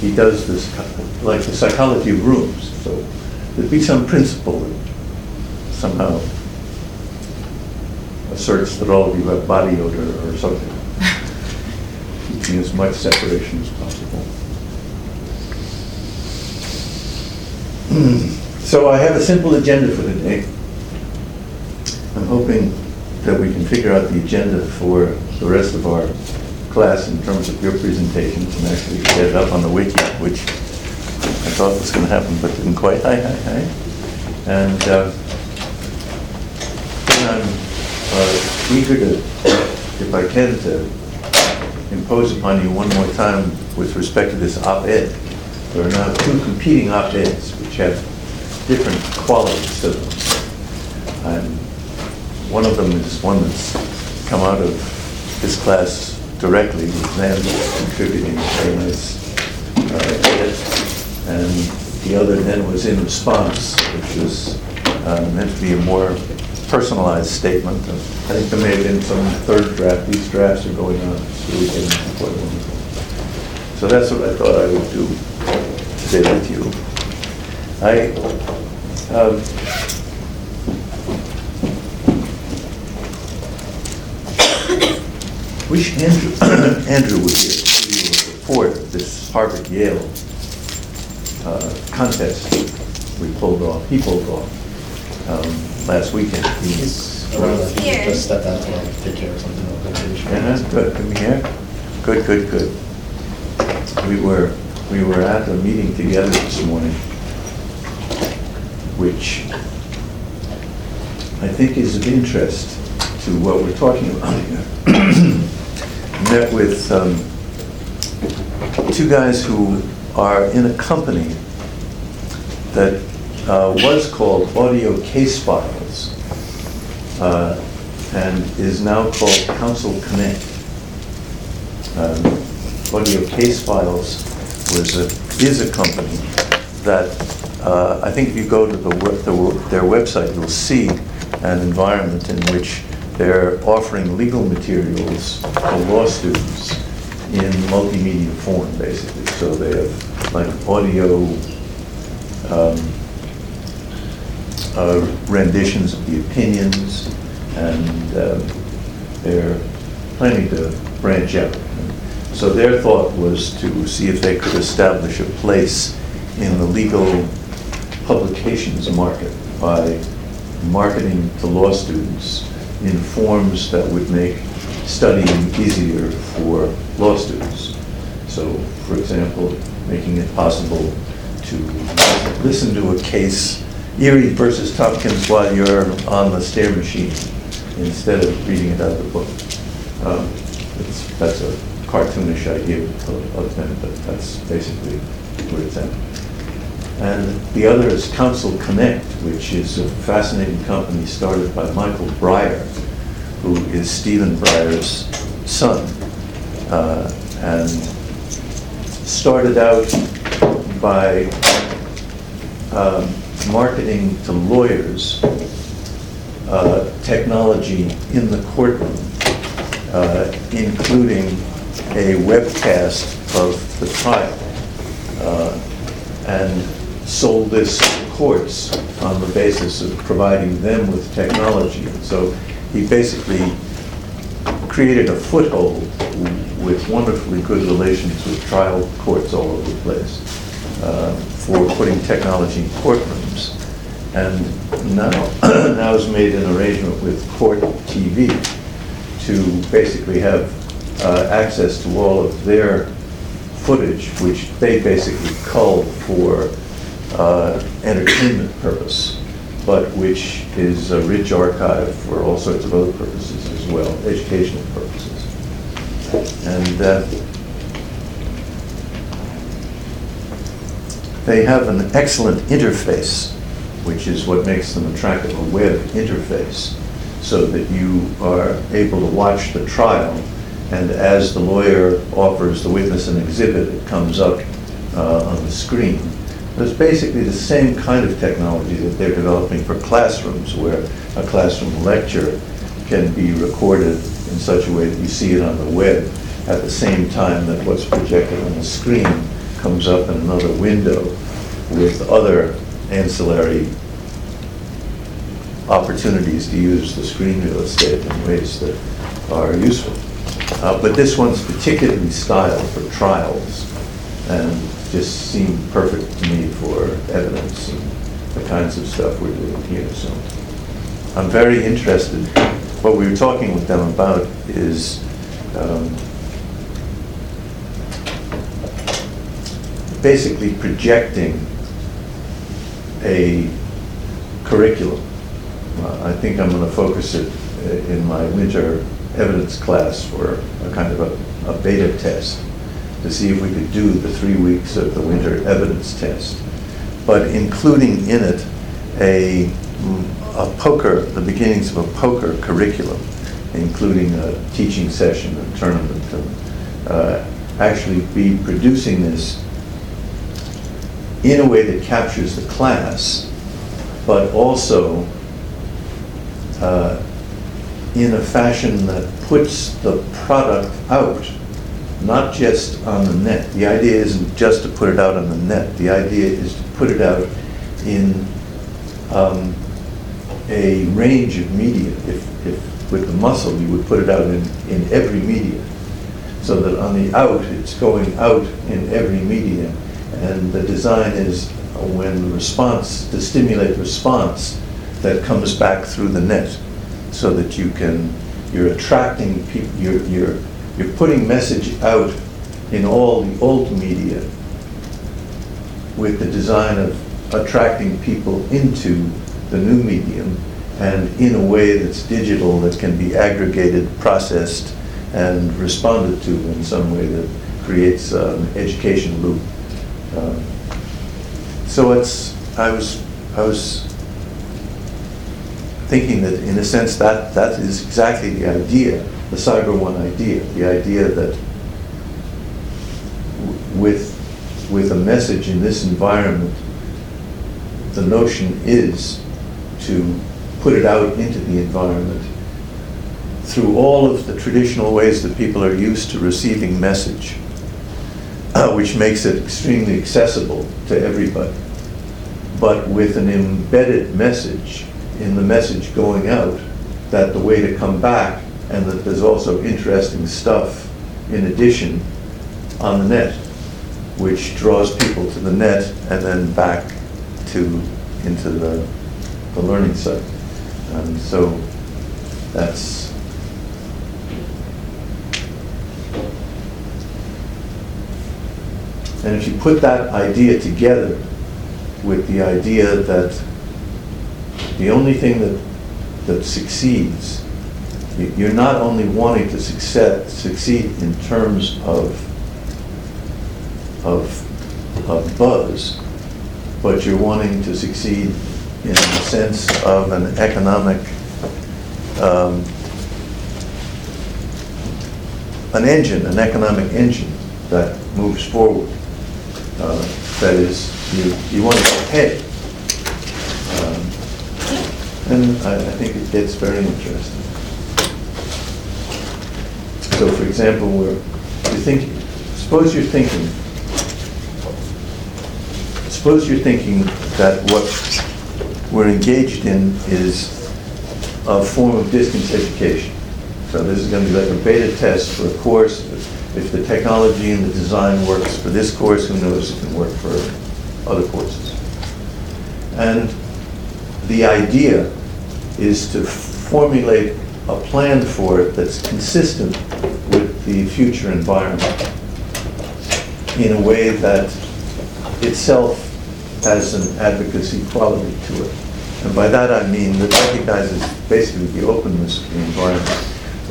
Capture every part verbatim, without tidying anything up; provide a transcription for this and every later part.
he does this, like the psychology of rooms. So there'd be some principle that somehow asserts that all of you have body odor or something, keeping as much separation as possible. So I have a simple agenda for today. I'm hoping that we can figure out the agenda for the rest of our class in terms of your presentations and actually get it up on the wiki, which I thought was going to happen but didn't quite. Hi, hi, hi. And uh, I'm uh, eager to, if I can, to impose upon you one more time with respect to this op-ed. There are now two competing op-eds which have different qualities to them. And one of them is one that's come out of this class directly, with Nan contributing a very nice uh, edit. And the other then was in response, which was uh, meant to be a more personalized statement. And I think there may have been some third draft. These drafts are going on. It's really getting quite wonderful. So that's what I thought I would do today with you. I um, wish Andrew, Andrew would here to give you a report of this Harvard-Yale uh, contest we pulled off, he pulled off um, last weekend. He, He's around. Here. Just step out to like take care of something. uh, good, come here. Good, good, good. We were, we were at a meeting together this morning, which I think is of interest to what we're talking about here. Met with um, two guys who are in a company that uh, was called Audio Case Files uh, and is now called Counsel Connect. Um, Audio Case Files was a, is a company that uh, I think if you go to the, the their website, you'll see an environment in which they're offering legal materials to law students in multimedia form, basically. So they have like audio um, uh, renditions of the opinions, and uh, they're planning to branch out. So their thought was to see if they could establish a place in the legal publications market by marketing to law students in forms that would make studying easier for law students. So, for example, making it possible to listen to a case, Erie versus Tompkins, while you're on the stair machine instead of reading it out of the book. Um, it's, that's a cartoonish idea of them, but that's basically where it's at. And the other is Counsel Connect, which is a fascinating company started by Michael Breyer, who is Stephen Breyer's son, uh, and started out by um, marketing to lawyers uh, technology in the courtroom, uh, including a webcast of the trial, uh, and sold this to courts on the basis of providing them with technology. And so he basically created a foothold with wonderfully good relations with trial courts all over the place uh, for putting technology in courtrooms. And now, now has made an arrangement with Court T V to basically have uh, access to all of their footage, which they basically cull for uh, entertainment purpose, but which is a rich archive for all sorts of other purposes as well, educational purposes. And uh, they have an excellent interface, which is what makes them attractive, a web interface, so that you are able to watch the trial, and as the lawyer offers the witness an exhibit, it comes up uh, on the screen. But it's basically the same kind of technology that they're developing for classrooms, where a classroom lecture can be recorded in such a way that you see it on the web at the same time that what's projected on the screen comes up in another window with other ancillary opportunities to use the screen real estate in ways that are useful. Uh, but this one's particularly styled for trials and just seemed perfect to me for evidence and the kinds of stuff we're doing here. So I'm very interested. What we were talking with them about is um, basically projecting a curriculum. Uh, I think I'm going to focus it uh, in my winter evidence class for a kind of a, a beta test to see if we could do the three weeks of the winter evidence test, but including in it a, a poker, the beginnings of a poker curriculum, including a teaching session and tournament, and uh, actually be producing this in a way that captures the class, but also uh, in a fashion that puts the product out, not just on the net. The idea isn't just to put it out on the net. The idea is to put it out in um, a range of media. If, if with the muscle, you would put it out in, in every media, so that on the out, it's going out in every media. And the design is when the response, to stimulate response that comes back through the net, so that you can, you're attracting people, you're, you're, you're putting message out in all the old media with the design of attracting people into the new medium, and in a way that's digital, that can be aggregated, processed, and responded to in some way that creates an education loop. Uh, so it's, I was, I was thinking that in a sense that that is exactly the idea, the Cyber One idea, the idea that w- with, with a message in this environment, the notion is to put it out into the environment through all of the traditional ways that people are used to receiving message, uh, which makes it extremely accessible to everybody, but with an embedded message in the message going out, that the way to come back, and that there's also interesting stuff in addition on the net, which draws people to the net and then back to into the, the learning site. And so that's and if you put that idea together with the idea that the only thing that that succeeds, you're not only wanting to succeed succeed in terms of of of buzz, but you're wanting to succeed in the sense of an economic um, an engine, an economic engine that moves forward. Uh, that is, you you want to get ahead. Um, And I, I think it gets very interesting. So, for example, we're, you're thinking, suppose you're thinking, suppose you're thinking that what we're engaged in is a form of distance education. So this is going to be like a beta test for a course. If the technology and the design works for this course, who knows, it can work for other courses. And the idea is to formulate a plan for it that's consistent with the future environment in a way that itself has an advocacy quality to it. And by that I mean that recognizes basically the openness of the environment.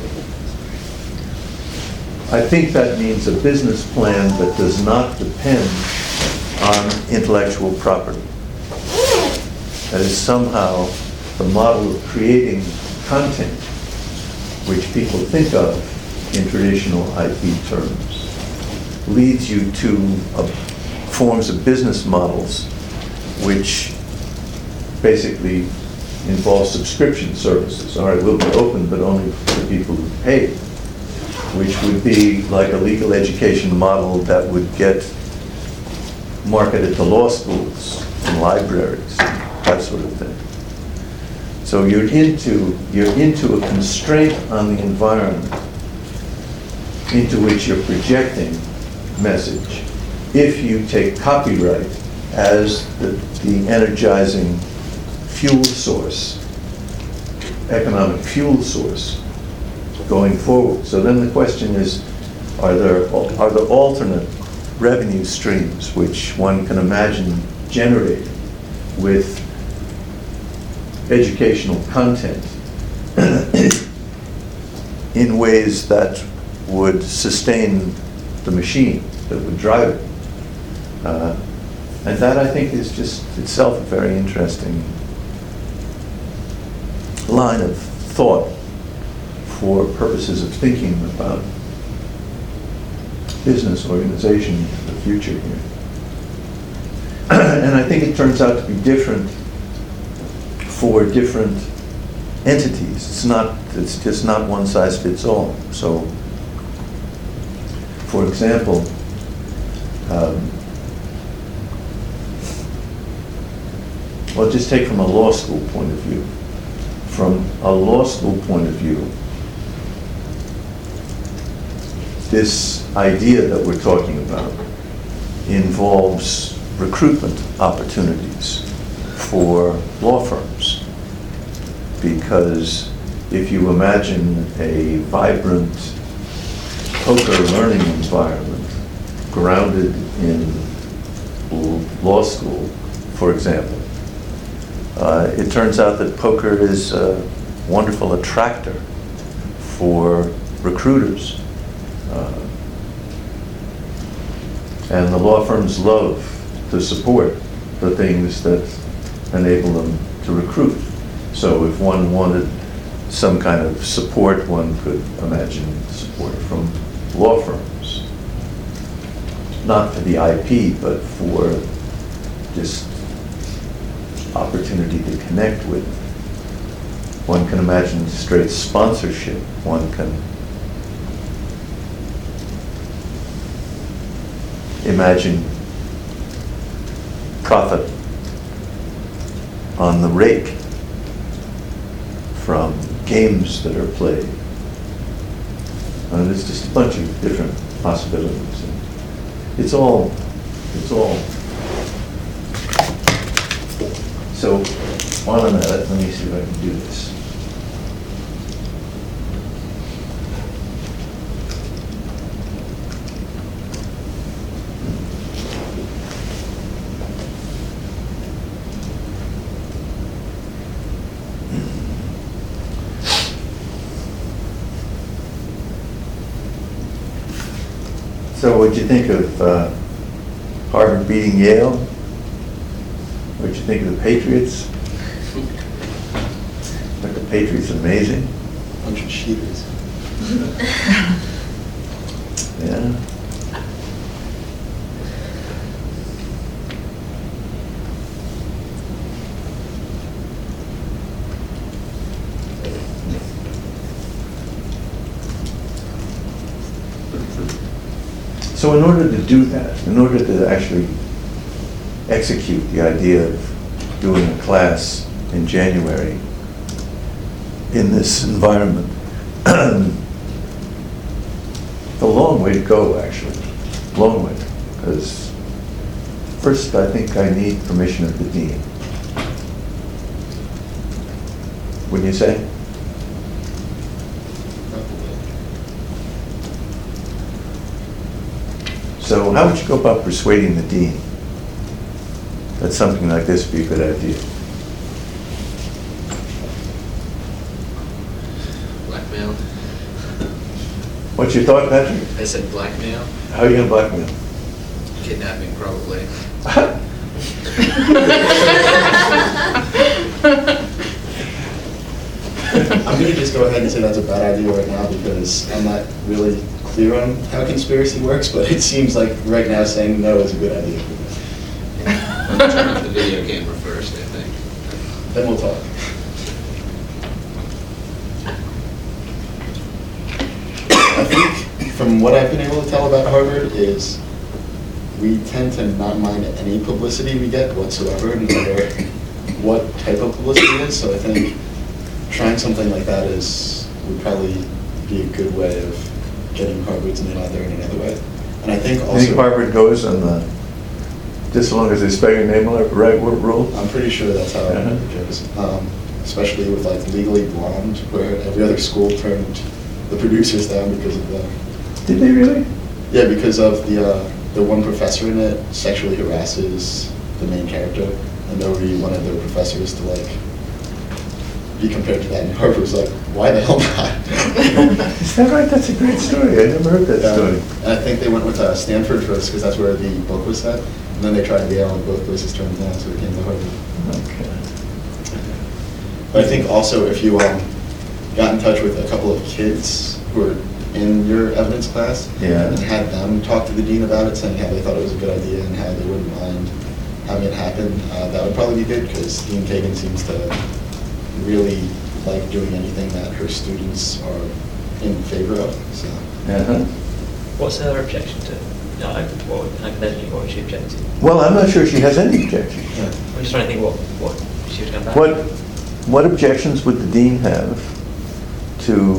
I think that means a business plan that does not depend on intellectual property. That is somehow the model of creating content, which people think of in traditional I P terms, leads you to a, forms of business models which basically involve subscription services. All right, we'll be open, but only for people who pay, which would be like a legal education model that would get marketed to law schools and libraries, that sort of thing. So you're into, you're into a constraint on the environment into which you're projecting message. If you take copyright as the, the energizing fuel source, economic fuel source going forward. So then the question is, are there, are there alternate revenue streams which one can imagine generating with educational content in ways that would sustain the machine, that would drive it? Uh, and that, I think, is just itself a very interesting line of thought for purposes of thinking about business organization in the future here. And I think it turns out to be different for different entities. It's not, it's just not one size fits all. So, for example, um, well, just take from a law school point of view. From a law school point of view, this idea that we're talking about involves recruitment opportunities for law firms. Because if you imagine a vibrant poker learning environment grounded in law school, for example, uh, it turns out that poker is a wonderful attractor for recruiters. Uh, and the law firms love to support the things that enable them to recruit. So if one wanted some kind of support, one could imagine support from law firms. Not for the I P, but for just opportunity to connect with. One can imagine straight sponsorship. One can imagine profit on the rake from games that are played. And there's just a bunch of different possibilities. And it's all, it's all. So, while I'm at it, let me see if I can do this. So what'd you think of uh, Harvard beating Yale? What'd you think of the Patriots? Aren't the Patriots amazing? Bunch of cheaters. Yeah. So in order to do that, in order to actually execute the idea of doing a class in January in this environment, a long way to go, actually, long way, because first I think I need permission of the dean. Wouldn't you say? So how would you go about persuading the dean that something like this would be a good idea? Blackmail. What's your thought, Patrick? I said blackmail. How are you going to blackmail? Kidnapping, probably. I'm gonna just go ahead and say that's a bad idea right now because I'm not really clear on how conspiracy works, but it seems like right now saying no is a good idea. Turn off the video camera first, I think. Then we'll talk. I think from what I've been able to tell about Harvard is we tend to not mind any publicity we get whatsoever, no matter what type of publicity it is. So I think trying something like that is would probably be a good way of getting Harvard's name out there in another way. And I think I also think Harvard goes on the, just as long as they spell your name right rule? I'm pretty sure that's how Uh-huh. it goes. Um, especially with like Legally Blonde, where every other school turned the producers down because of that. Did they really? Yeah, because of the uh, the one professor in it sexually harasses the main character, and nobody wanted their professors to like be compared to that. And Harvard was like, "Why the hell not?" Is that right? That's a great story. I never heard that Um, story. and I think they went with uh, Stanford first because that's where the book was set, and then they tried Yale, and both places turned them down, so it came to Harvard. Okay. But I think also if you um, got in touch with a couple of kids who were in your evidence class Yeah. and had them talk to the dean about it, saying how they thought it was a good idea and how they wouldn't mind having it happen, uh, that would probably be good because Dean Kagan seems to really like doing anything that her students are in favor of. So Uh-huh. What's her objection to? No, I- what, hypothetically, what would she object to? Well, I'm not sure she has any objections. yeah. I'm just trying to think what, what she would come back. What, what objections would the dean have to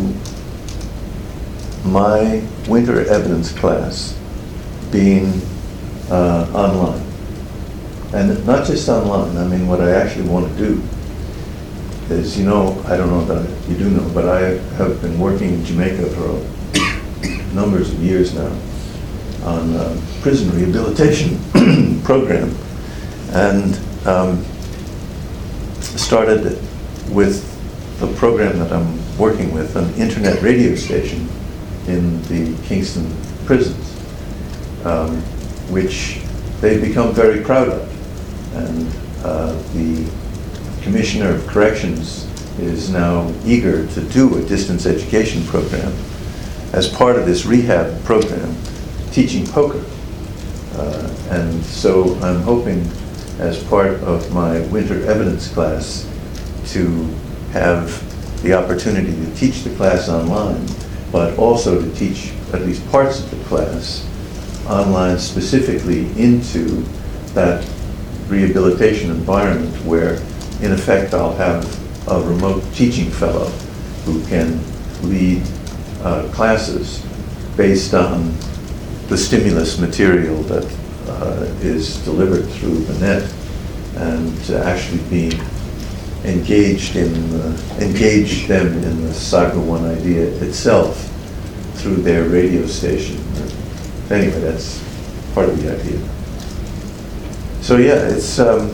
my winter evidence class being uh, online? And not just online, I mean, what I actually want to do is, you know, I don't know that you do know, but I have been working in Jamaica for numbers of years now on a prison rehabilitation program, and um, started with the program that I'm working with, an internet radio station in the Kingston prisons, um, which they've become very proud of. And uh, the Commissioner of Corrections is now eager to do a distance education program as part of this rehab program, teaching poker. Uh, and so I'm hoping, as part of my winter evidence class, to have the opportunity to teach the class online, but also to teach at least parts of the class online, specifically into that rehabilitation environment where, in effect, I'll have a remote teaching fellow who can lead uh, classes based on the stimulus material that uh, is delivered through the net, and to actually be engaged in the, engage them in the Saga One idea itself through their radio station. Anyway, that's part of the idea. So yeah, it's um,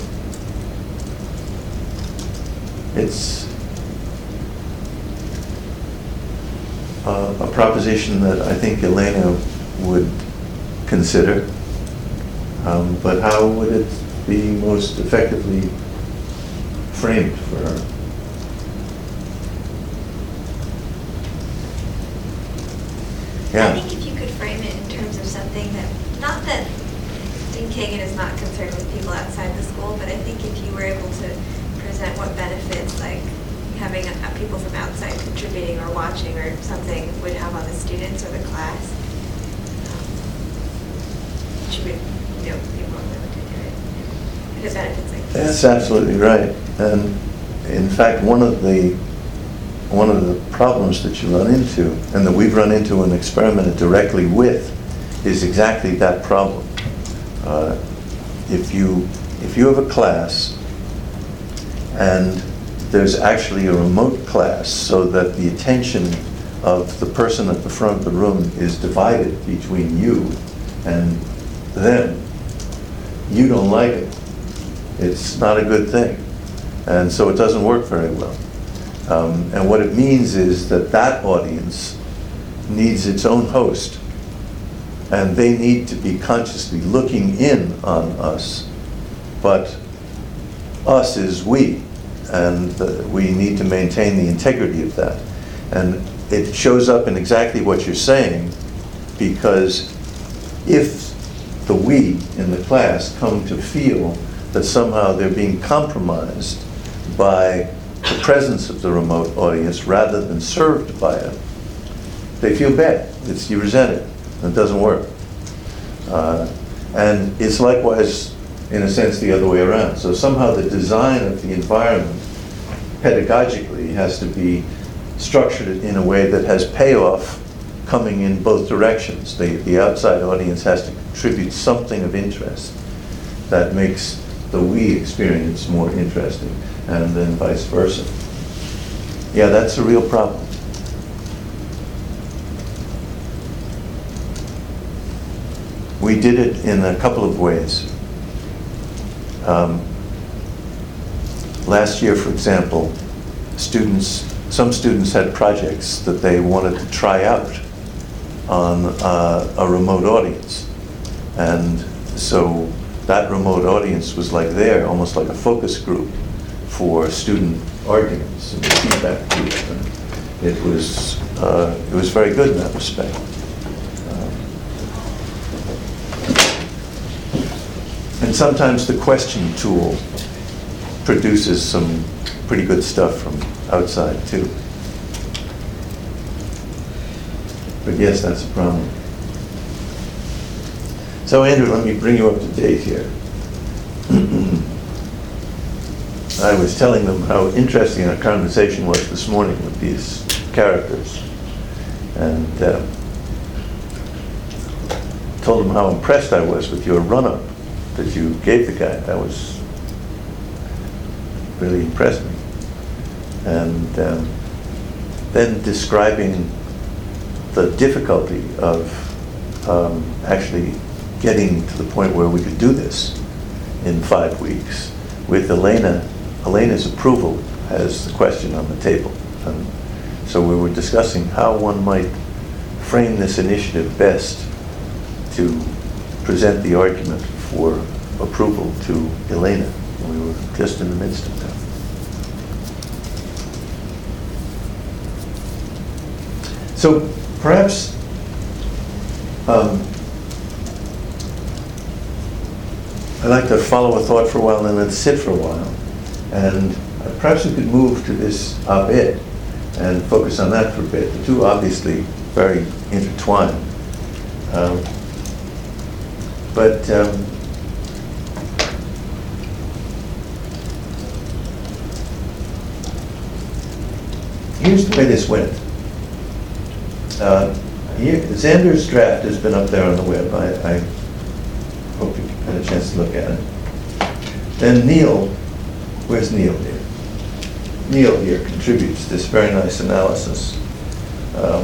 it's uh, a proposition that I think Elena would consider, um, but how would it be most effectively framed for her? I Yeah. think if you could frame it in terms of something that, not that Dean Kagan is not concerned with people outside the school, but I think if you were able to present what benefits, like having uh, people from outside contributing or watching or something would have on the students or the class, um, she would, you know, be more willing to do it. And it benefits like this. That's absolutely right. And in fact, one of the one of the problems that you run into, and that we've run into and experimented directly with, is exactly that problem. Uh, if you if you have a class and there's actually a remote class, so that the attention of the person at the front of the room is divided between you and them, you don't like it. It's not a good thing. And so it doesn't work very well. Um, and what it means is that that audience needs its own host, and they need to be consciously looking in on us. But us is we, and uh, we need to maintain the integrity of that. And it shows up in exactly what you're saying, because if the we in the class come to feel that somehow they're being compromised by the presence of the remote audience rather than served by it, they feel bad. It's, you resent it. It doesn't work. Uh, And it's likewise, in a sense, the other way around. So somehow the design of the environment pedagogically has to be structured in a way that has payoff coming in both directions. The, the outside audience has to contribute something of interest that makes the we experience more interesting, and then vice versa. Yeah, that's a real problem. We did it in a couple of ways. Um, last year, for example, students, some students had projects that they wanted to try out on uh, a remote audience. And so that remote audience was like there, almost like a focus group for student arguments and feedback group. And it was, uh, it was very good in that respect. And sometimes the question tool produces some pretty good stuff from outside too. But yes, that's a problem. So Andrew, let me bring you up to date here. I was telling them how interesting our conversation was this morning with these characters. And uh, told them how impressed I was with your run-up that you gave the guy. That was really impressed me. And um, then describing the difficulty of um, actually getting to the point where we could do this in five weeks with Elena, Elena's approval as the question on the table. And so we were discussing how one might frame this initiative best to present the argument for approval to Elena. We were just in the midst of that. So perhaps um, I'd like to follow a thought for a while and then sit for a while. And perhaps we could move to this op-ed and focus on that for a bit. The two obviously very intertwined. Um, but um, here's the way this went. Uh, here, Xander's draft has been up there on the web. I, I hope you had a chance to look at it. Then Neil, where's Neil here? Neil here contributes this very nice analysis, um,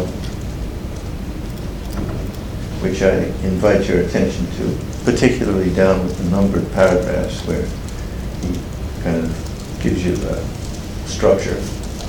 which I invite your attention to, particularly down with the numbered paragraphs where he kind of gives you the structure.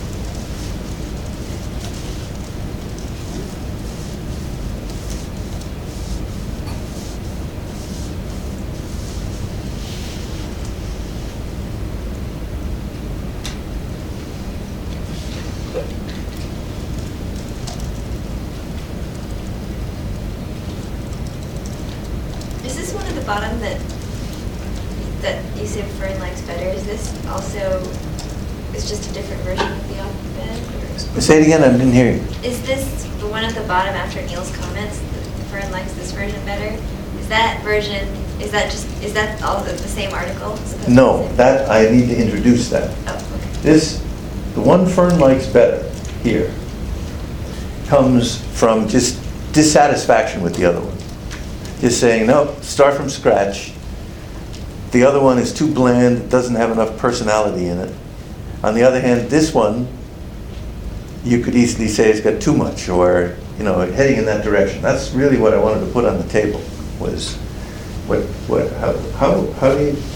Bottom that that you said Fern likes better, is this also, it's just a different version of the op-ed? Say it again, I didn't hear you. Is this the one at the bottom after Neil's comments, that Fern likes this version better? Is that version, is that just, is that all the, the same article? No, that, I need to introduce that. Oh, okay. This, the one Fern likes better here comes from just dissatisfaction with the other one. Just saying, no, start from scratch. The other one is too bland, doesn't have enough personality in it. On the other hand, this one, you could easily say it's got too much, or, you know, heading in that direction. That's really what I wanted to put on the table, was what, what, how, how, how do you,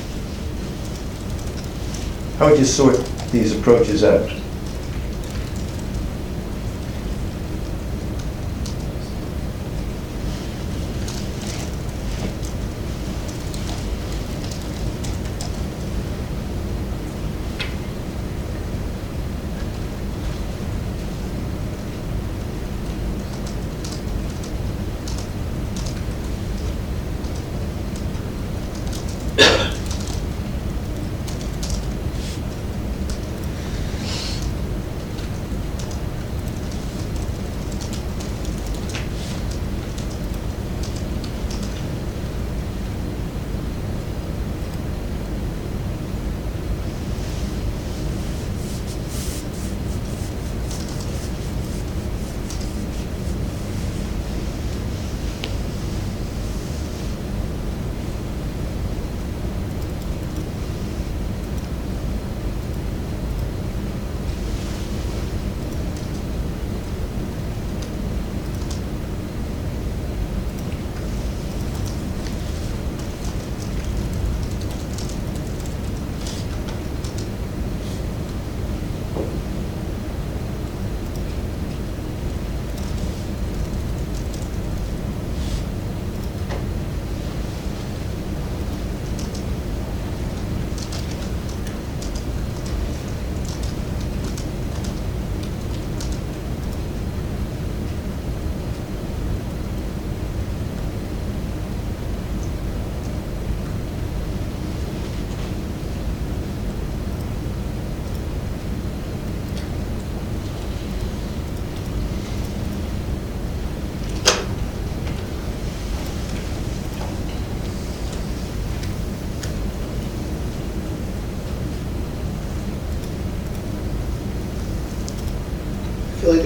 how would you sort these approaches out?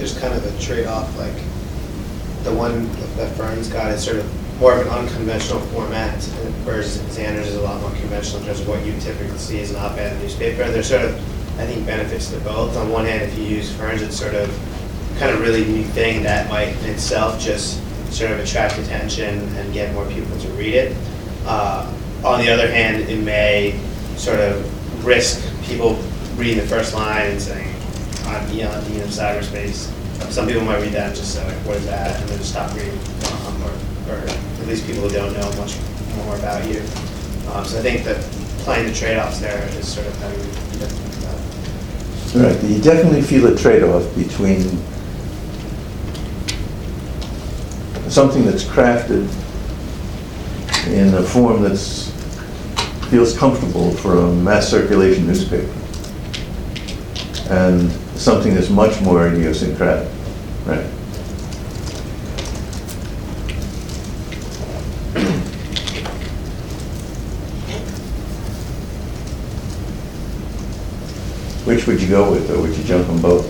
there's kind of a trade-off, like, the one that Fern's got is sort of more of an unconventional format, whereas Xander's is a lot more conventional in terms of what you typically see as an op-ed in a newspaper. And there's sort of, I think, benefits to both. On one hand, if you use Fern's, it's sort of kind of really unique thing that might in itself just sort of attract attention and get more people to read it. Uh, on the other hand, it may sort of risk people reading the first line and saying, I'm Ian, I'm Dean of Cyberspace. Some people might read that and just say, like, what is that? And then just stop reading, um, or, or at least people who don't know much more about you. Um, so I think that playing the trade-offs there is sort of how you think about it. Right, you definitely feel a trade-off between something that's crafted in a form that's feels comfortable for a mass circulation newspaper, and something that's much more idiosyncratic, right? Which would you go with, or would you jump on both?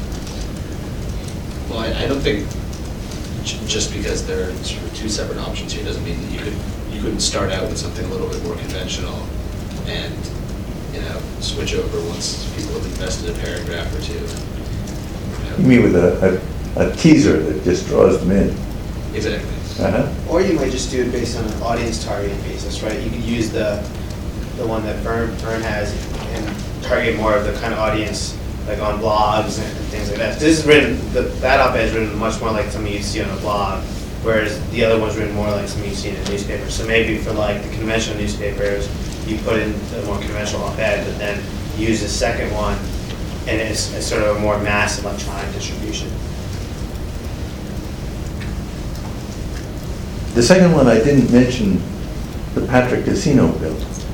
Well, I, I don't think j- just because there are sort of two separate options here doesn't mean that you could you couldn't start out with something a little bit more conventional and, you know, switch over once people have invested a paragraph or two. You know. You mean with a, a, a teaser that just draws them in? Exactly. Uh-huh. Or you might just do it based on an audience targeting basis, right? You could use the the one that Fern, Fern has and target more of the kind of audience like on blogs and, and things like that. This is written, the, that op-ed is written much more like something you see on a blog, whereas the other one's written more like something you see in a newspaper. So maybe for like the conventional newspapers, you put in the more conventional op-ed, but then use the second one and it's, it's sort of a more mass electronic distribution. The second one, I didn't mention the Patrick Casino bill.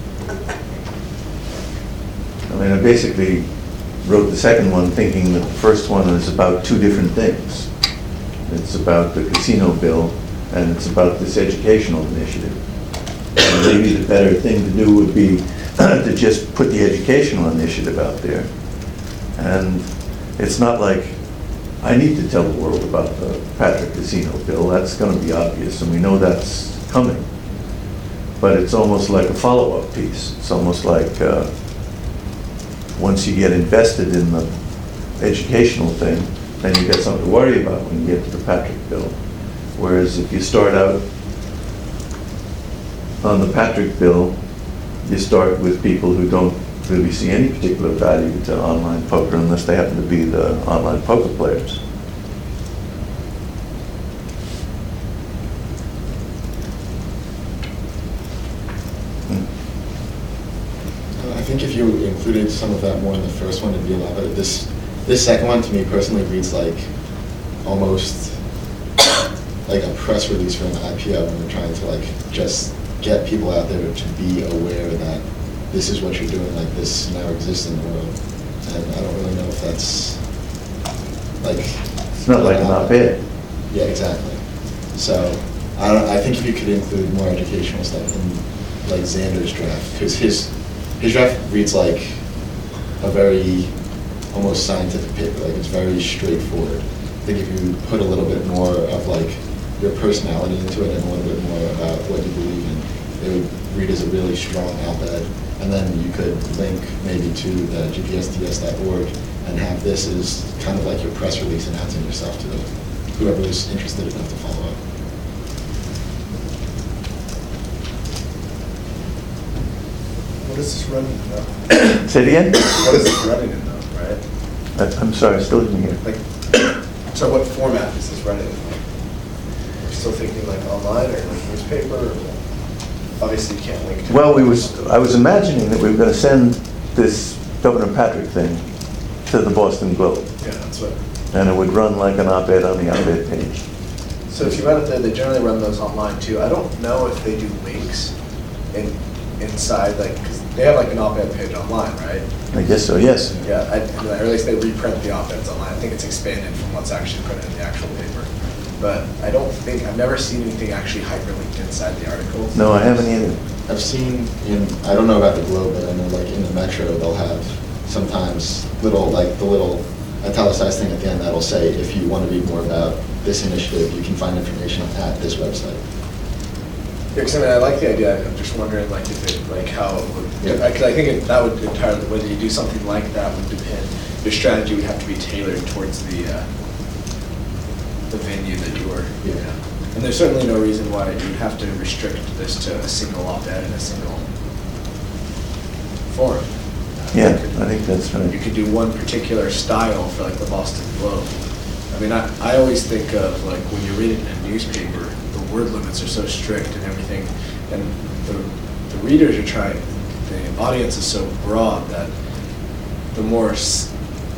I mean, I basically wrote the second one thinking that the first one is about two different things. It's about the casino bill, and it's about this educational initiative. And maybe the better thing to do would be to just put the educational initiative out there. And it's not like I need to tell the world about the Patrick Casino bill. That's going to be obvious, and we know that's coming. But it's almost like a follow-up piece. It's almost like uh, once you get invested in the educational thing, then you get something to worry about when you get to the Patrick bill. Whereas if you start out on the Patrick bill, you start with people who don't really see any particular value to online poker unless they happen to be the online poker players. I think if you included some of that more in the first one, it'd be a lot better. This, this second one, to me personally, reads like almost like a press release from an I P O when they're trying to like just get people out there to be aware that this is what you're doing, like this now exists in the world. And I don't really know if that's like... It's not like an op-ed. Yeah, exactly. So I don't. I think if you could include more educational stuff in like Xander's draft, because his his draft reads like a very almost scientific paper. Like it's very straightforward. I think if you put a little bit more of like your personality into it and a little bit more about what you believe in, it would read as a really strong op-ed. And then you could link maybe to the G P S T S dot org and have this as kind of like your press release announcing yourself to whoever is interested enough to follow up. What is this running in though? Say it again? What is this running in though, right? I- I'm sorry, I still didn't hear. Like, so what format is this running in? We're still thinking like online or like newspaper or obviously you can't link to. Well, we was, I was imagining that we were going to send this Governor Patrick thing to the Boston Globe, Yeah, that's what. and it would run like an op-ed on the op-ed page. So if you run it there, they generally run those online too. I don't know if they do links in, inside, like, because they have like an op-ed page online, right? I guess so, yes. Yeah, I, or at least they reprint the op-eds online. I think it's expanded from what's actually printed in the actual paper. But I don't think, I've never seen anything actually hyperlinked inside the article. No, I haven't either. I've seen in, I don't know about the Globe, but I know like in the Metro, they'll have sometimes little, like the little italicized thing at the end that'll say, if you want to read more about this initiative, you can find information at this website. Yeah, 'cause I mean, I like the idea, I'm just wondering like if it, like how it would, Yeah. because I think it- that would entirely, whether you do something like that would depend, your strategy would have to be tailored towards the, uh, the venue that you were, you Yeah. know. And there's certainly no reason why you'd have to restrict this to a single op-ed in a single forum. Yeah, You could- I think that's right. You could do one particular style for like the Boston Globe. I mean, I, I always think of like when you're reading a newspaper, the word limits are so strict and everything, and the, the readers are trying, the audience is so broad that the more, s-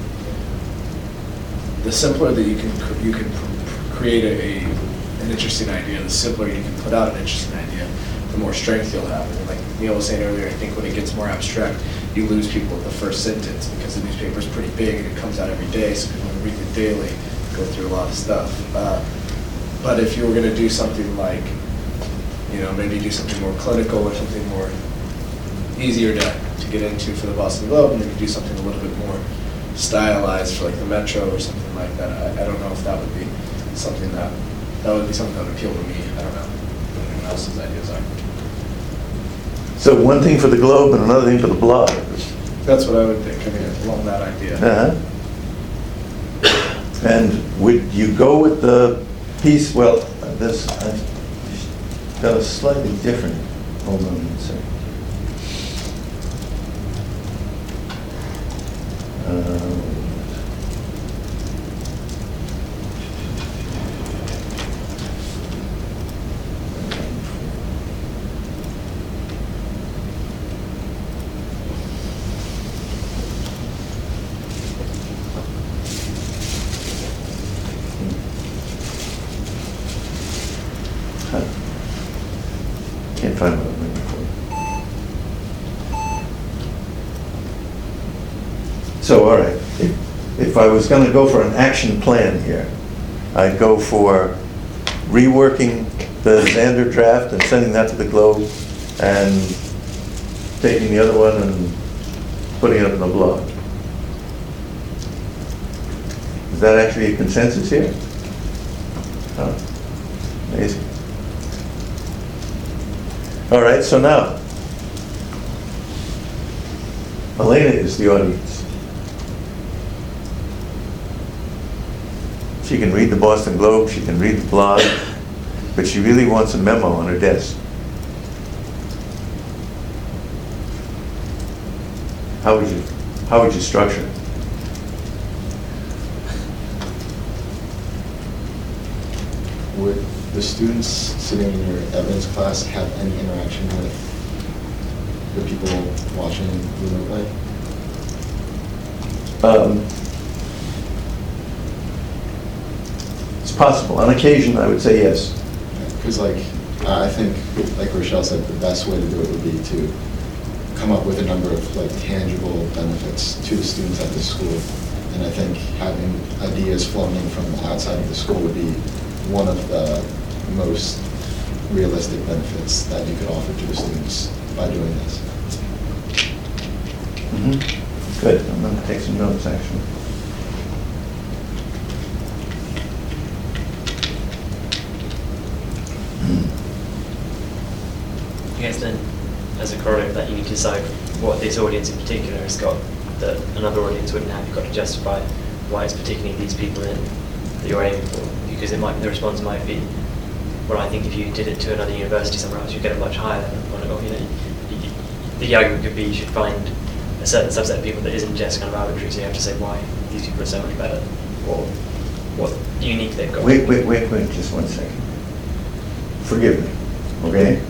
the simpler that you can, cr- you can pr- create a, a, an interesting idea, the simpler you can put out an interesting idea, the more strength you'll have. And like Neil was saying earlier, I think when it gets more abstract, you lose people at the first sentence because the newspaper's pretty big and it comes out every day, so people who read it daily go through a lot of stuff. Uh, But if you were gonna do something like, you know, maybe do something more clinical or something more easier to, to get into for the Boston Globe, and maybe do something a little bit more stylized for like the Metro or something like that, I, I don't know if that would be something that, that would be something that would appeal to me, I don't know what anyone else's ideas are. So one thing for the Globe and another thing for the blog. That's what I would think, I mean, along that idea. Uh-huh. And would you go with the piece, well, this, I've got a slightly different, hold on a second. Uh, Huh. Can't find what I'm looking for. So, all right, if, if I was gonna go for an action plan here, I'd go for reworking the Xander draft and sending that to the Globe, and taking the other one and putting it up in the blog. Is that actually a consensus here? Oh, amazing. All right, so now, Elena is the audience. She can read the Boston Globe, she can read the blog, but she really wants a memo on her desk. How would you, how would you structure it? Would the students sitting in your evidence class have any interaction with the people watching remotely? Um, It's possible. On occasion, I would say yes. Because like, I think, like Rochelle said, the best way to do it would be to come up with a number of like tangible benefits to the students at the school. And I think having ideas flowing in from outside of the school would be one of the most realistic benefits that you could offer to the students by doing this. Mhm. Good. I'm going to take some notes, actually. I guess then, as a corollary of that, you need to decide what this audience in particular has got that another audience wouldn't have. You've got to justify why it's particularly these people in that you're aiming for, because it might, the response might be, well, I think if you did it to another university somewhere else, you'd get a much higher level. Or, you know, you, the argument could be you should find a certain subset of people that isn't just kind of arbitrary, so you have to say why these people are so much better, or what unique they've got. Wait, wait, wait, wait, just one second. Forgive me, okay?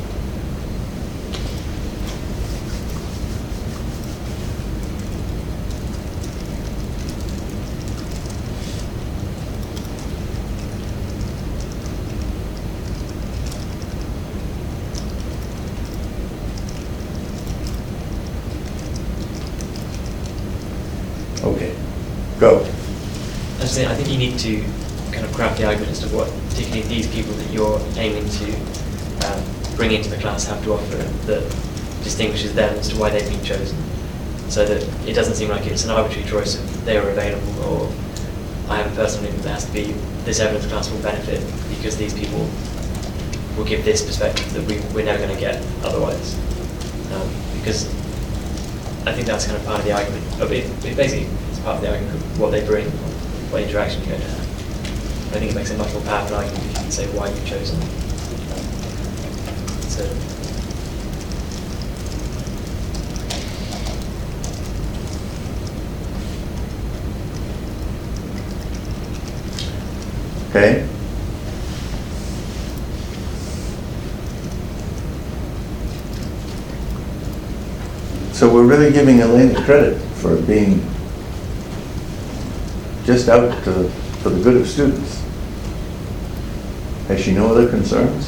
Okay, go. I just think, I think you need to kind of craft the argument as to what particularly these people that you're aiming to um, bring into the class have to offer that distinguishes them as to why they've been chosen. so that it doesn't seem like it's an arbitrary choice of they are available, or I have a personal opinion there has to be this evidence class will benefit because these people will give this perspective that we, we're never going to get otherwise. Um, because I think that's kind of part of the argument. Of it, it basically, it's part of the argument of what they bring, what interaction you're going to have. I think it makes a much more powerful argument if you can say why you've chosen. So. Okay? So we're really giving Elena credit for being just out to, for the good of students. Has she no other concerns?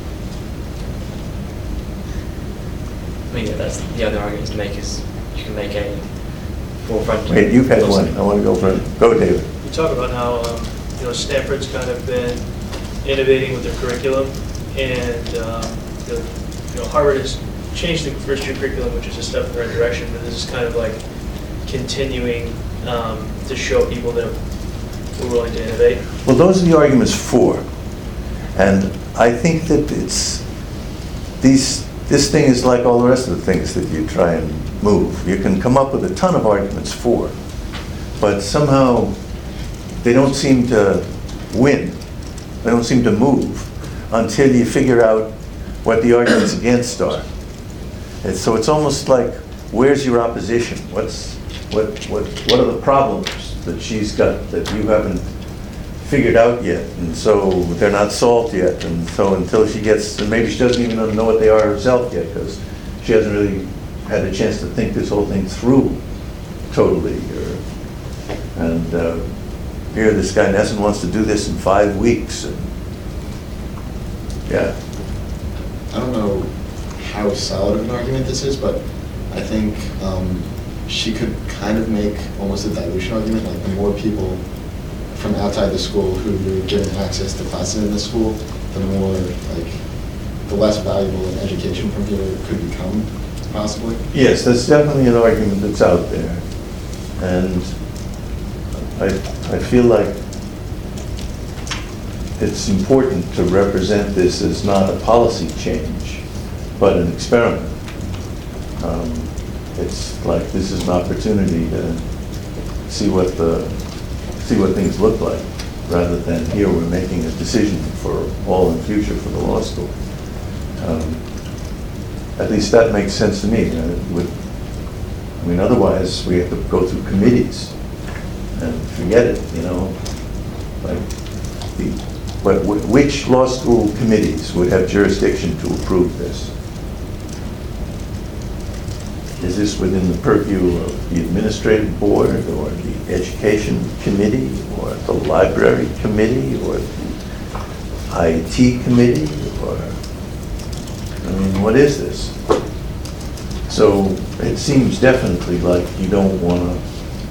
I mean, yeah, that's the other argument to make is you can make a forefront. Wait, you've had one. I want to go for it. Go, David. You talk about how, um, you know, Stanford's kind of been innovating with their curriculum, and, um, the, you know, Harvard has changed the first year curriculum, which is a step in the right direction, but this is kind of like continuing um, to show people that we're willing to innovate. Well, those are the arguments for. And I think that it's, these, this thing is like all the rest of the things that you try and move. You can come up with a ton of arguments for, but somehow they don't seem to win. They don't seem to move until you figure out what the arguments against are. And so it's almost like, where's your opposition? What's, what, what, what are the problems that she's got that you haven't figured out yet? And so they're not solved yet. And so until she gets, and maybe she doesn't even know what they are herself yet, because she hasn't really had a chance to think this whole thing through totally. Or, and uh, here this guy Nesson wants to do this in five weeks. And, yeah. I don't know how solid of an argument this is, but I think um, she could kind of make almost a dilution argument, like the more people from outside the school who you're giving access to classes in the school, the more, like, the less valuable an education from here could become, possibly. Yes, that's definitely an argument that's out there. And I, I feel like it's important to represent this as not a policy change, but an experiment. Um, it's like this is an opportunity to see what the see what things look like, rather than here we're making a decision for all in future for the law school. Um, at least that makes sense to me. Uh, with, I mean, otherwise we have to go through committees and forget it. You know, like the. But which law school committees would have jurisdiction to approve this? Is this within the purview of the administrative board, or the education committee, or the library committee, or the I T committee, or, I mean, what is this? So it seems definitely like you don't want to,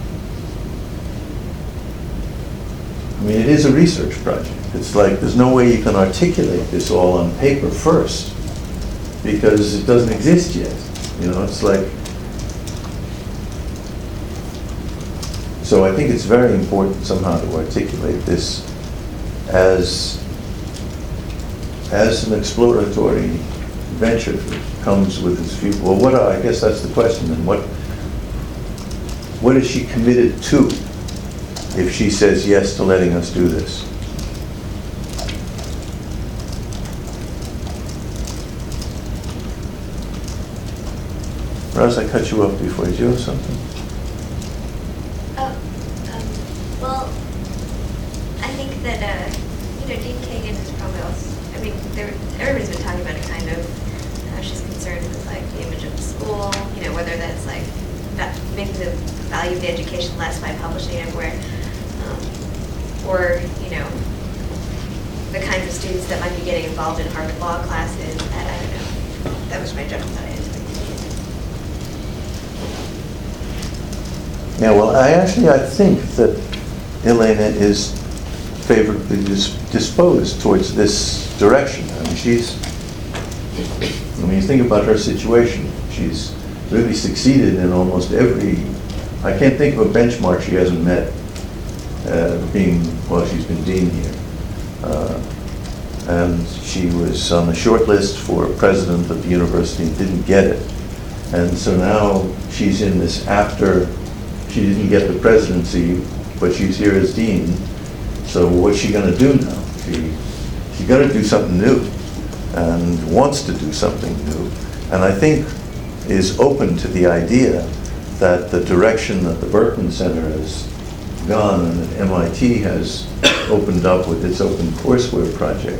I mean, it is a research project. It's like there's no way you can articulate this all on paper first, because it doesn't exist yet. You know, it's like, so I think it's very important somehow to articulate this as as an exploratory venture that comes with its future. Well, what are, I guess that's the question. And what what is she committed to if she says yes to letting us do this? Roz, I cut you off before. Did you have something? Oh, um, well, I think that, uh, you know, Dean Kagan is probably also, I mean, there, everybody's been talking about it kind of, how she's concerned with, like, the image of the school, you know, whether that's, like, that making the value of the education less by publishing everywhere, um, or, you know, the kinds of students that might be getting involved in Harvard Law classes. I, I don't know. That was my general thought. Yeah, well, I actually, I think that Elena is favorably dis disposed towards this direction. I mean, she's, I mean, you think about her situation. She's really succeeded in almost every, I can't think of a benchmark she hasn't met, uh, being, well, she's been dean here. Uh, and she was on the short list for president of the university and didn't get it. And so now she's in this after, she didn't get the presidency, but she's here as dean. So what's she gonna do now? She, she's gotta do something new and wants to do something new. And I think is open to the idea that the direction that the Berkman Center has gone and that M I T has opened up with its OpenCourseware project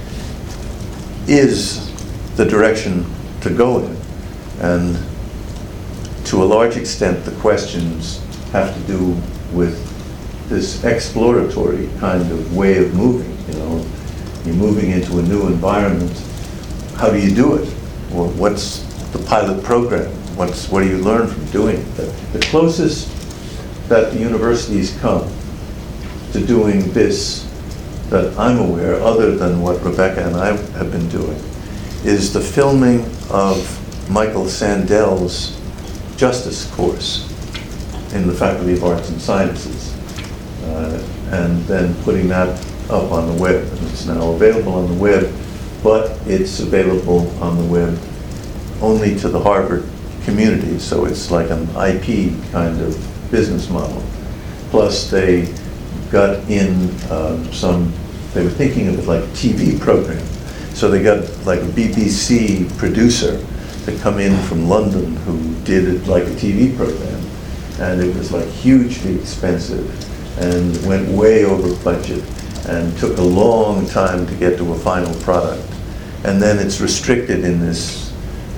is the direction to go in. And to a large extent, the questions have to do with this exploratory kind of way of moving, you know. You're moving into a new environment. How do you do it? Or what's the pilot program? What's, what do you learn from doing it? The, the closest that the universities come to doing this that I'm aware, other than what Rebecca and I have been doing, is the filming of Michael Sandel's justice course in the Faculty of Arts and Sciences, uh, and then putting that up on the web. And it's now available on the web, but it's available on the web only to the Harvard community, so it's like an I P kind of business model. Plus they got in um, some, they were thinking of it like a T V program. So they got like a B B C producer to come in from London who did it like a T V program. And it was like hugely expensive and went way over budget and took a long time to get to a final product. And then it's restricted in this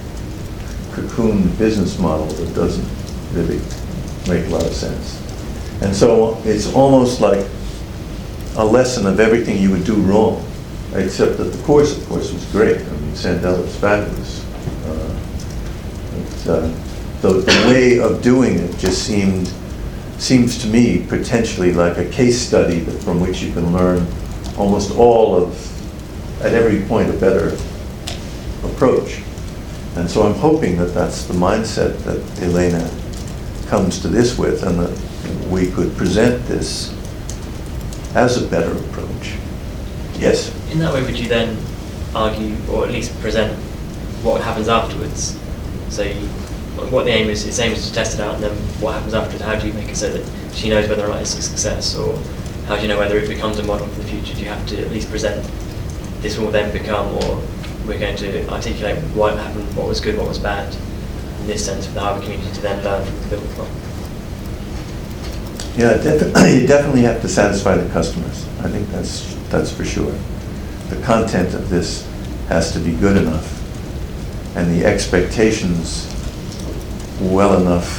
cocoon business model that doesn't really make a lot of sense. And so it's almost like a lesson of everything you would do wrong, except that the course, of course, was great. I mean, Sandel was fabulous. Uh, it, uh, the, the way of doing it just seemed, seems to me potentially like a case study that, from which you can learn almost all of, at every point, a better approach. And so I'm hoping that that's the mindset that Elena comes to this with, and that we could present this as a better approach. Yes? In that way, would you then argue, or at least present, what happens afterwards? So you, what the aim is, its aim is to test it out, and then what happens afterwards? How do you make it so that she knows whether or not it's a success, or how do you know whether it becomes a model for the future? Do you have to at least present, this will then become, or we're going to articulate what happened, what was good, what was bad, in this sense for the Harvard community to then learn from the build from? Yeah, defi- you definitely have to satisfy the customers. I think that's, that's for sure. The content of this has to be good enough, and the expectations well enough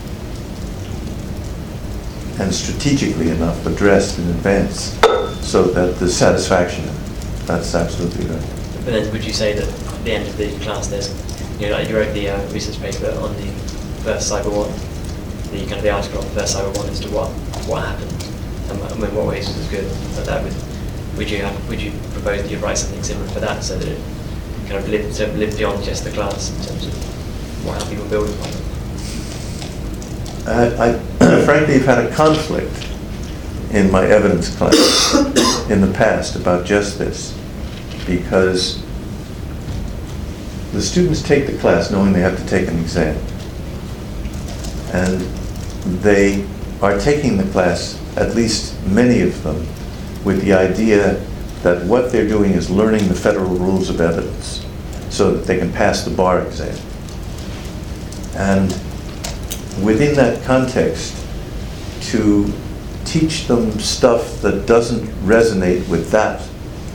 and strategically enough addressed in advance so that the satisfaction, that's absolutely right. But then would you say that at the end of the class there's, you know, like you wrote the uh, research paper on the first Cyber One, the kind of the article on the first Cyber One as to what, what happened and what- in what ways it was good, like that would, would you have, would you propose that you write something similar for that so that it kind of lived, sort of lived beyond just the class in terms of what, how people build upon it? I, I frankly have had a conflict in my evidence class in the past about just this, because the students take the class knowing they have to take an exam. And they are taking the class, at least many of them, with the idea that what they're doing is learning the federal rules of evidence so that they can pass the bar exam. And within that context, to teach them stuff that doesn't resonate with that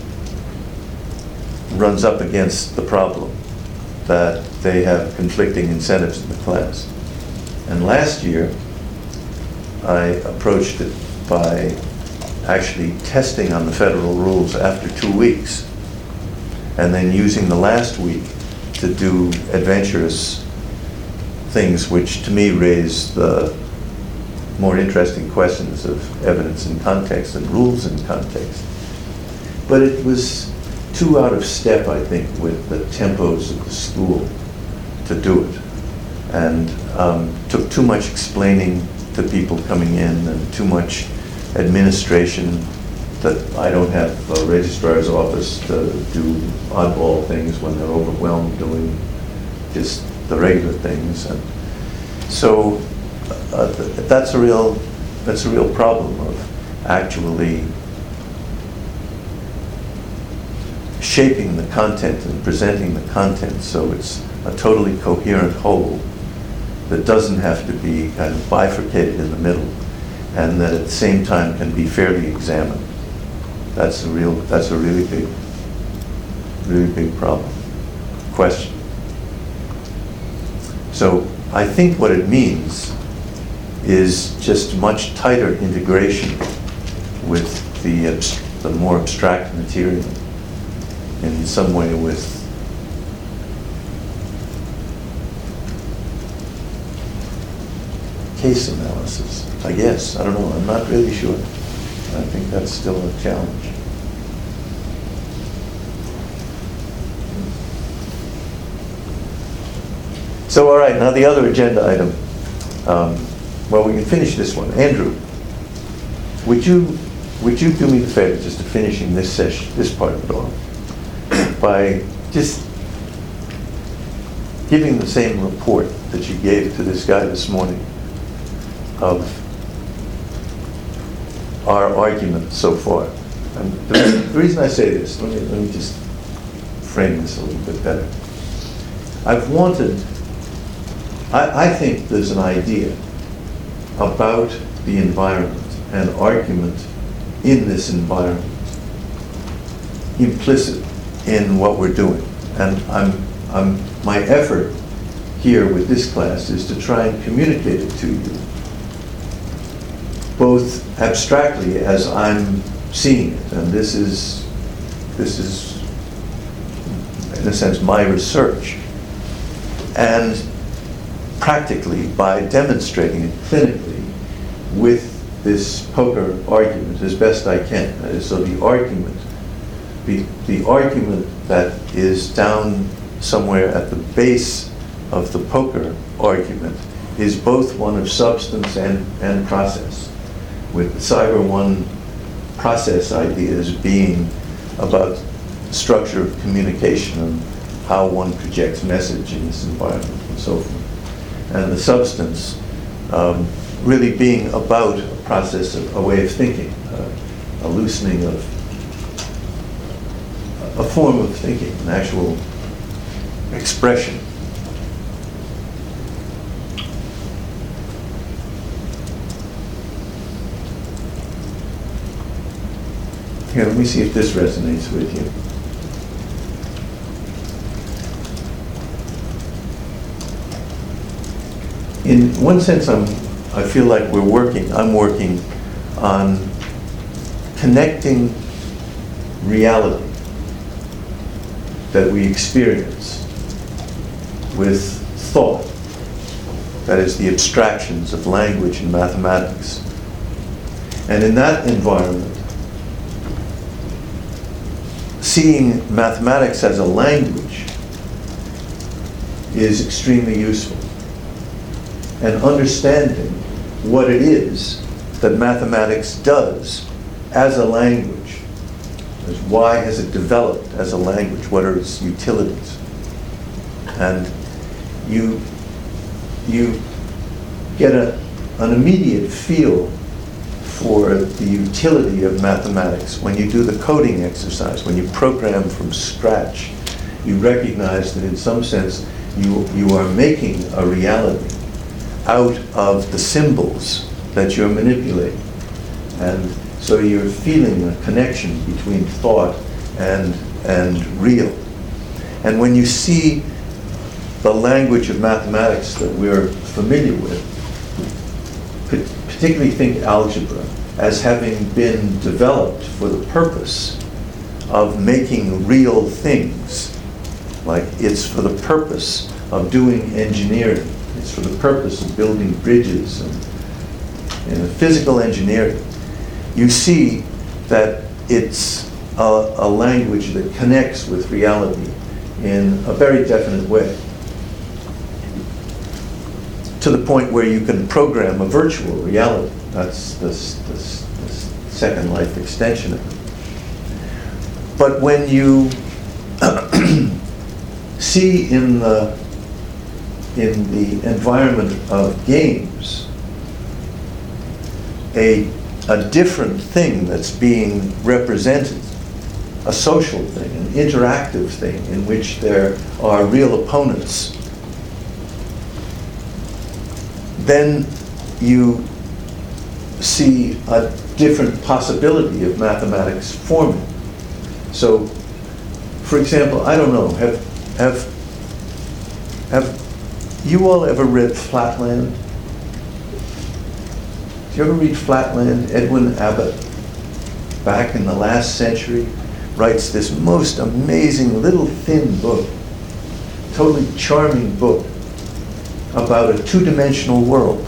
runs up against the problem that they have conflicting incentives in the class. And last year, I approached it by actually testing on the federal rules after two weeks, and then using the last week to do adventurous things which to me raise the more interesting questions of evidence in context and rules in context. But it was too out of step, I think, with the tempos of the school to do it. and um, took too much explaining to people coming in and too much administration that I don't have a registrar's office to do oddball things when they're overwhelmed doing just the regular things. And so uh, th- that's a real that's a real problem of actually shaping the content and presenting the content so it's a totally coherent whole that doesn't have to be kind of bifurcated in the middle, and that at the same time can be fairly examined. That's a real, that's a really big, really big problem, question. So I think what it means is just much tighter integration with the, abs- the more abstract material, in some way with case analysis, I guess. I don't know. I'm not really sure. I think that's still a challenge. So, all right, now the other agenda item. Um, well, we can finish this one. Andrew, would you would you do me the favor just to finishing this session, this part of it all, by just giving the same report that you gave to this guy this morning of our argument so far. And the, the reason I say this, let me, let me just frame this a little bit better. I've wanted, I, I think there's an idea about the environment and argument in this environment implicit in what we're doing. And I'm, I'm, my effort here with this class is to try and communicate it to you, both abstractly as I'm seeing it, and this is, this is, in a sense, my research, and practically by demonstrating it clinically with this poker argument as best I can. That is, so the argument, the, the argument that is down somewhere at the base of the poker argument is both one of substance and, and process, with the Cyber one process ideas being about structure of communication and how one projects message in this environment and so forth. And the substance um, really being about a process, of, a way of thinking, uh, a loosening of, a form of thinking, an actual expression. Here, let me see if this resonates with you. In one sense, I'm, I feel like we're working, I'm working on connecting reality that we experience with thought, that is, the abstractions of language and mathematics. And in that environment, seeing mathematics as a language is extremely useful. And understanding what it is that mathematics does as a language, as why has it developed as a language, what are its utilities. And you, you get a, an immediate feel for the utility of mathematics. When you do the coding exercise, when you program from scratch, you recognize that in some sense you, you are making a reality out of the symbols that you're manipulating. And so you're feeling a connection between thought and, and real. And when you see the language of mathematics that we're familiar with, particularly think algebra, as having been developed for the purpose of making real things. Like it's for the purpose of doing engineering. It's for the purpose of building bridges and, and physical engineering. You see that it's a, a language that connects with reality in a very definite way. to the point where you can program a virtual reality. That's the, s- the, s- the s- second life extension of it. But when you see in the, in the environment of games a, a different thing that's being represented, a social thing, an interactive thing in which there are real opponents, then you see a different possibility of mathematics forming. So, for example, I don't know, have, have, have you all ever read Flatland? Did you ever read Flatland? Edwin Abbott, back in the last century, writes this most amazing little thin book, totally charming book, about a two-dimensional world.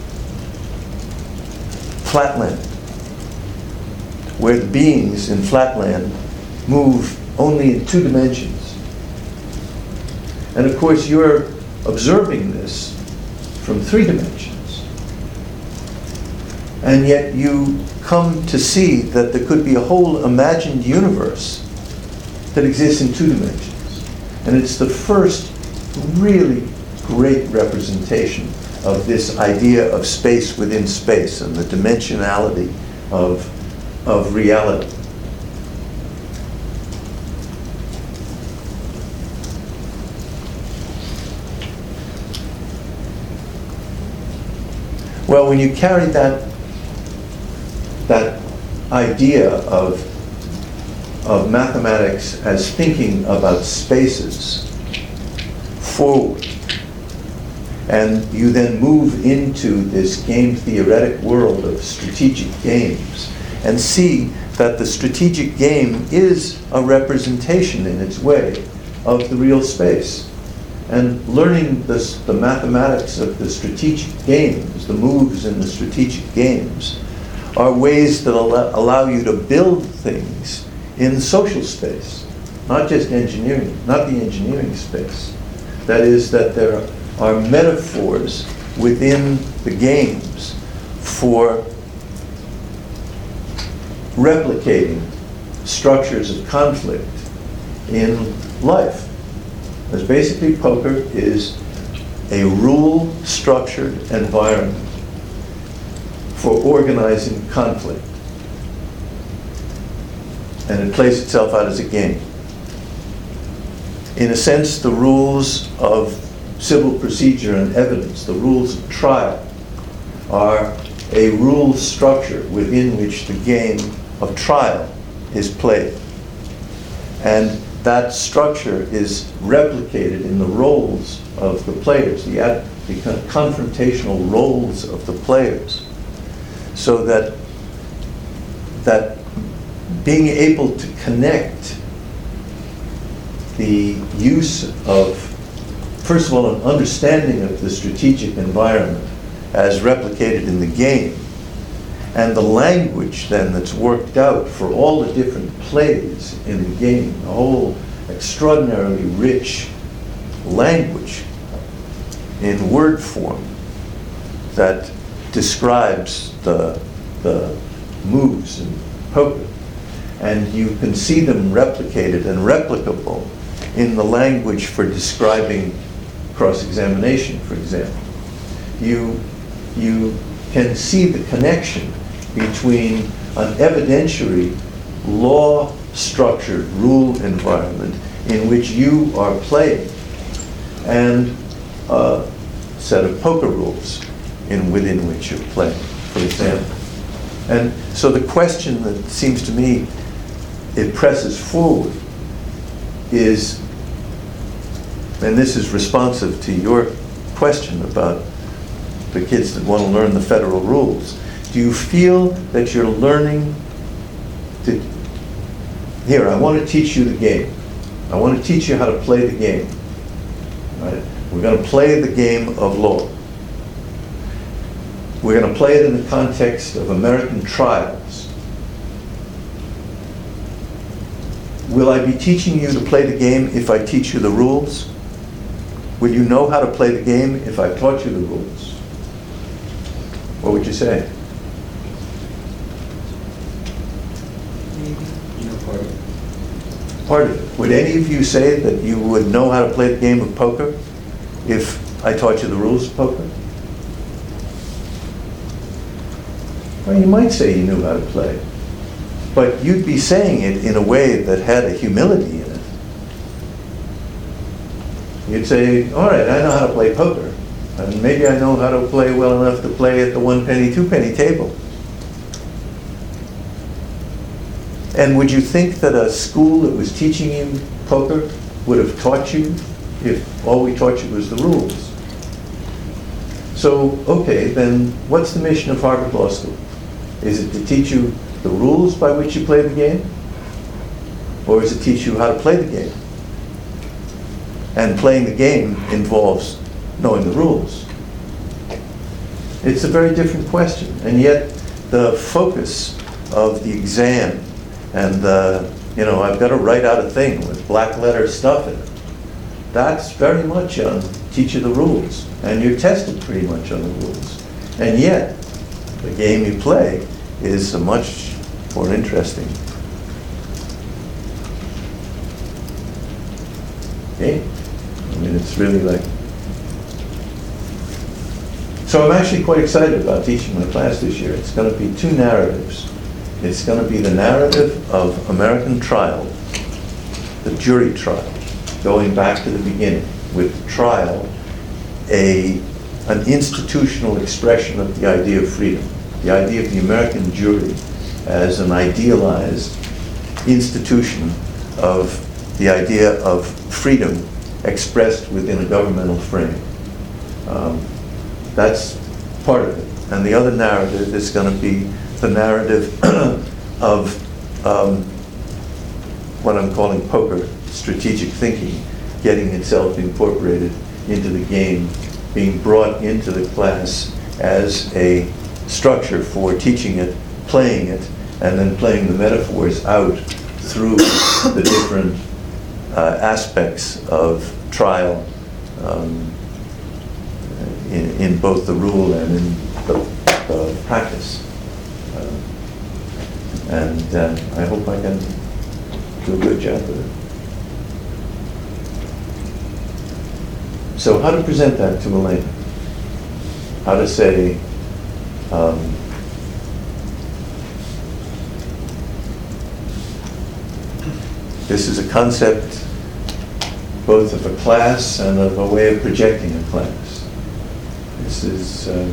Flatland, where the beings in Flatland move only in two dimensions. And of course, you're observing this from three dimensions. And yet you come to see that there could be a whole imagined universe that exists in two dimensions. And it's the first really great representation of this idea of space within space and the dimensionality of, of reality. Well, when you carry that, that idea of, of mathematics as thinking about spaces forward, and you then move into this game theoretic world of strategic games and see that the strategic game is a representation in its way of the real space. And learning this, the mathematics of the strategic games, the moves in the strategic games, are ways that allow, allow you to build things in social space, not just engineering, not the engineering space. That is, that there are metaphors within the games for replicating structures of conflict in life. As basically poker is a rule-structured environment for organizing conflict. And it plays itself out as a game. In a sense, the rules of civil procedure and evidence, the rules of trial, are a rule structure within which the game of trial is played. And that structure is replicated in the roles of the players, the, ad, the confrontational roles of the players, so that, that being able to connect the use of, first of all, an understanding of the strategic environment as replicated in the game, and the language then that's worked out for all the different plays in the game, a whole extraordinarily rich language in word form that describes the, the moves in poker. And you can see them replicated and replicable in the language for describing cross-examination, for example. You, you can see the connection between an evidentiary, law-structured rule environment in which you are playing and a set of poker rules in within which you're playing, for example. And so the question that seems to me it presses forward is, and this is responsive to your question about the kids that want to learn the federal rules. Do you feel that you're learning to, here, I want to teach you the game. I want to teach you how to play the game. Right? We're going to play the game of law. We're going to play it in the context of American trials. Will I be teaching you to play the game if I teach you the rules? Would you know how to play the game if I taught you the rules? What would you say? You know, part of it. Part of it. Would any of you say that you would know how to play the game of poker if I taught you the rules of poker? Well, you might say you knew how to play, but you'd be saying it in a way that had a humility in it. You'd say, all right, I know how to play poker, and maybe I know how to play well enough to play at the one penny, two penny table. And would you think that a school that was teaching you poker would have taught you if all we taught you was the rules? So, okay, then what's the mission of Harvard Law School? Is it to teach you the rules by which you play the game? Or is it teach you how to play the game? And playing the game involves knowing the rules. It's a very different question. And yet, the focus of the exam and the, you know, I've got to write out a thing with black letter stuff in it, that's very much on teach you the rules. And you're tested pretty much on the rules. And yet, the game you play is a much more interesting game. I mean, it's really like... So I'm actually quite excited about teaching my class this year. It's going to be two narratives. It's going to be the narrative of American trial, the jury trial, going back to the beginning, with trial a an institutional expression of the idea of freedom, the idea of the American jury as an idealized institution of the idea of freedom expressed within a governmental frame. Um, that's part of it. And the other narrative is going to be the narrative of um, what I'm calling poker strategic thinking, getting itself incorporated into the game, being brought into the class as a structure for teaching it, playing it, and then playing the metaphors out through the different uh, aspects of trial um, in, in both the rule and in the, the practice. Uh, and uh, I hope I can do a good job with it. So how to present that to Elena? How to say, um, this is a concept both of a class and of a way of projecting a class. This is uh,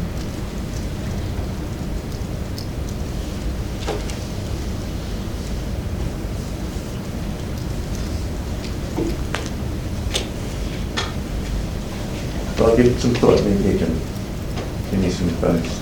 well, I'll give it some thought, maybe you can give me some advice.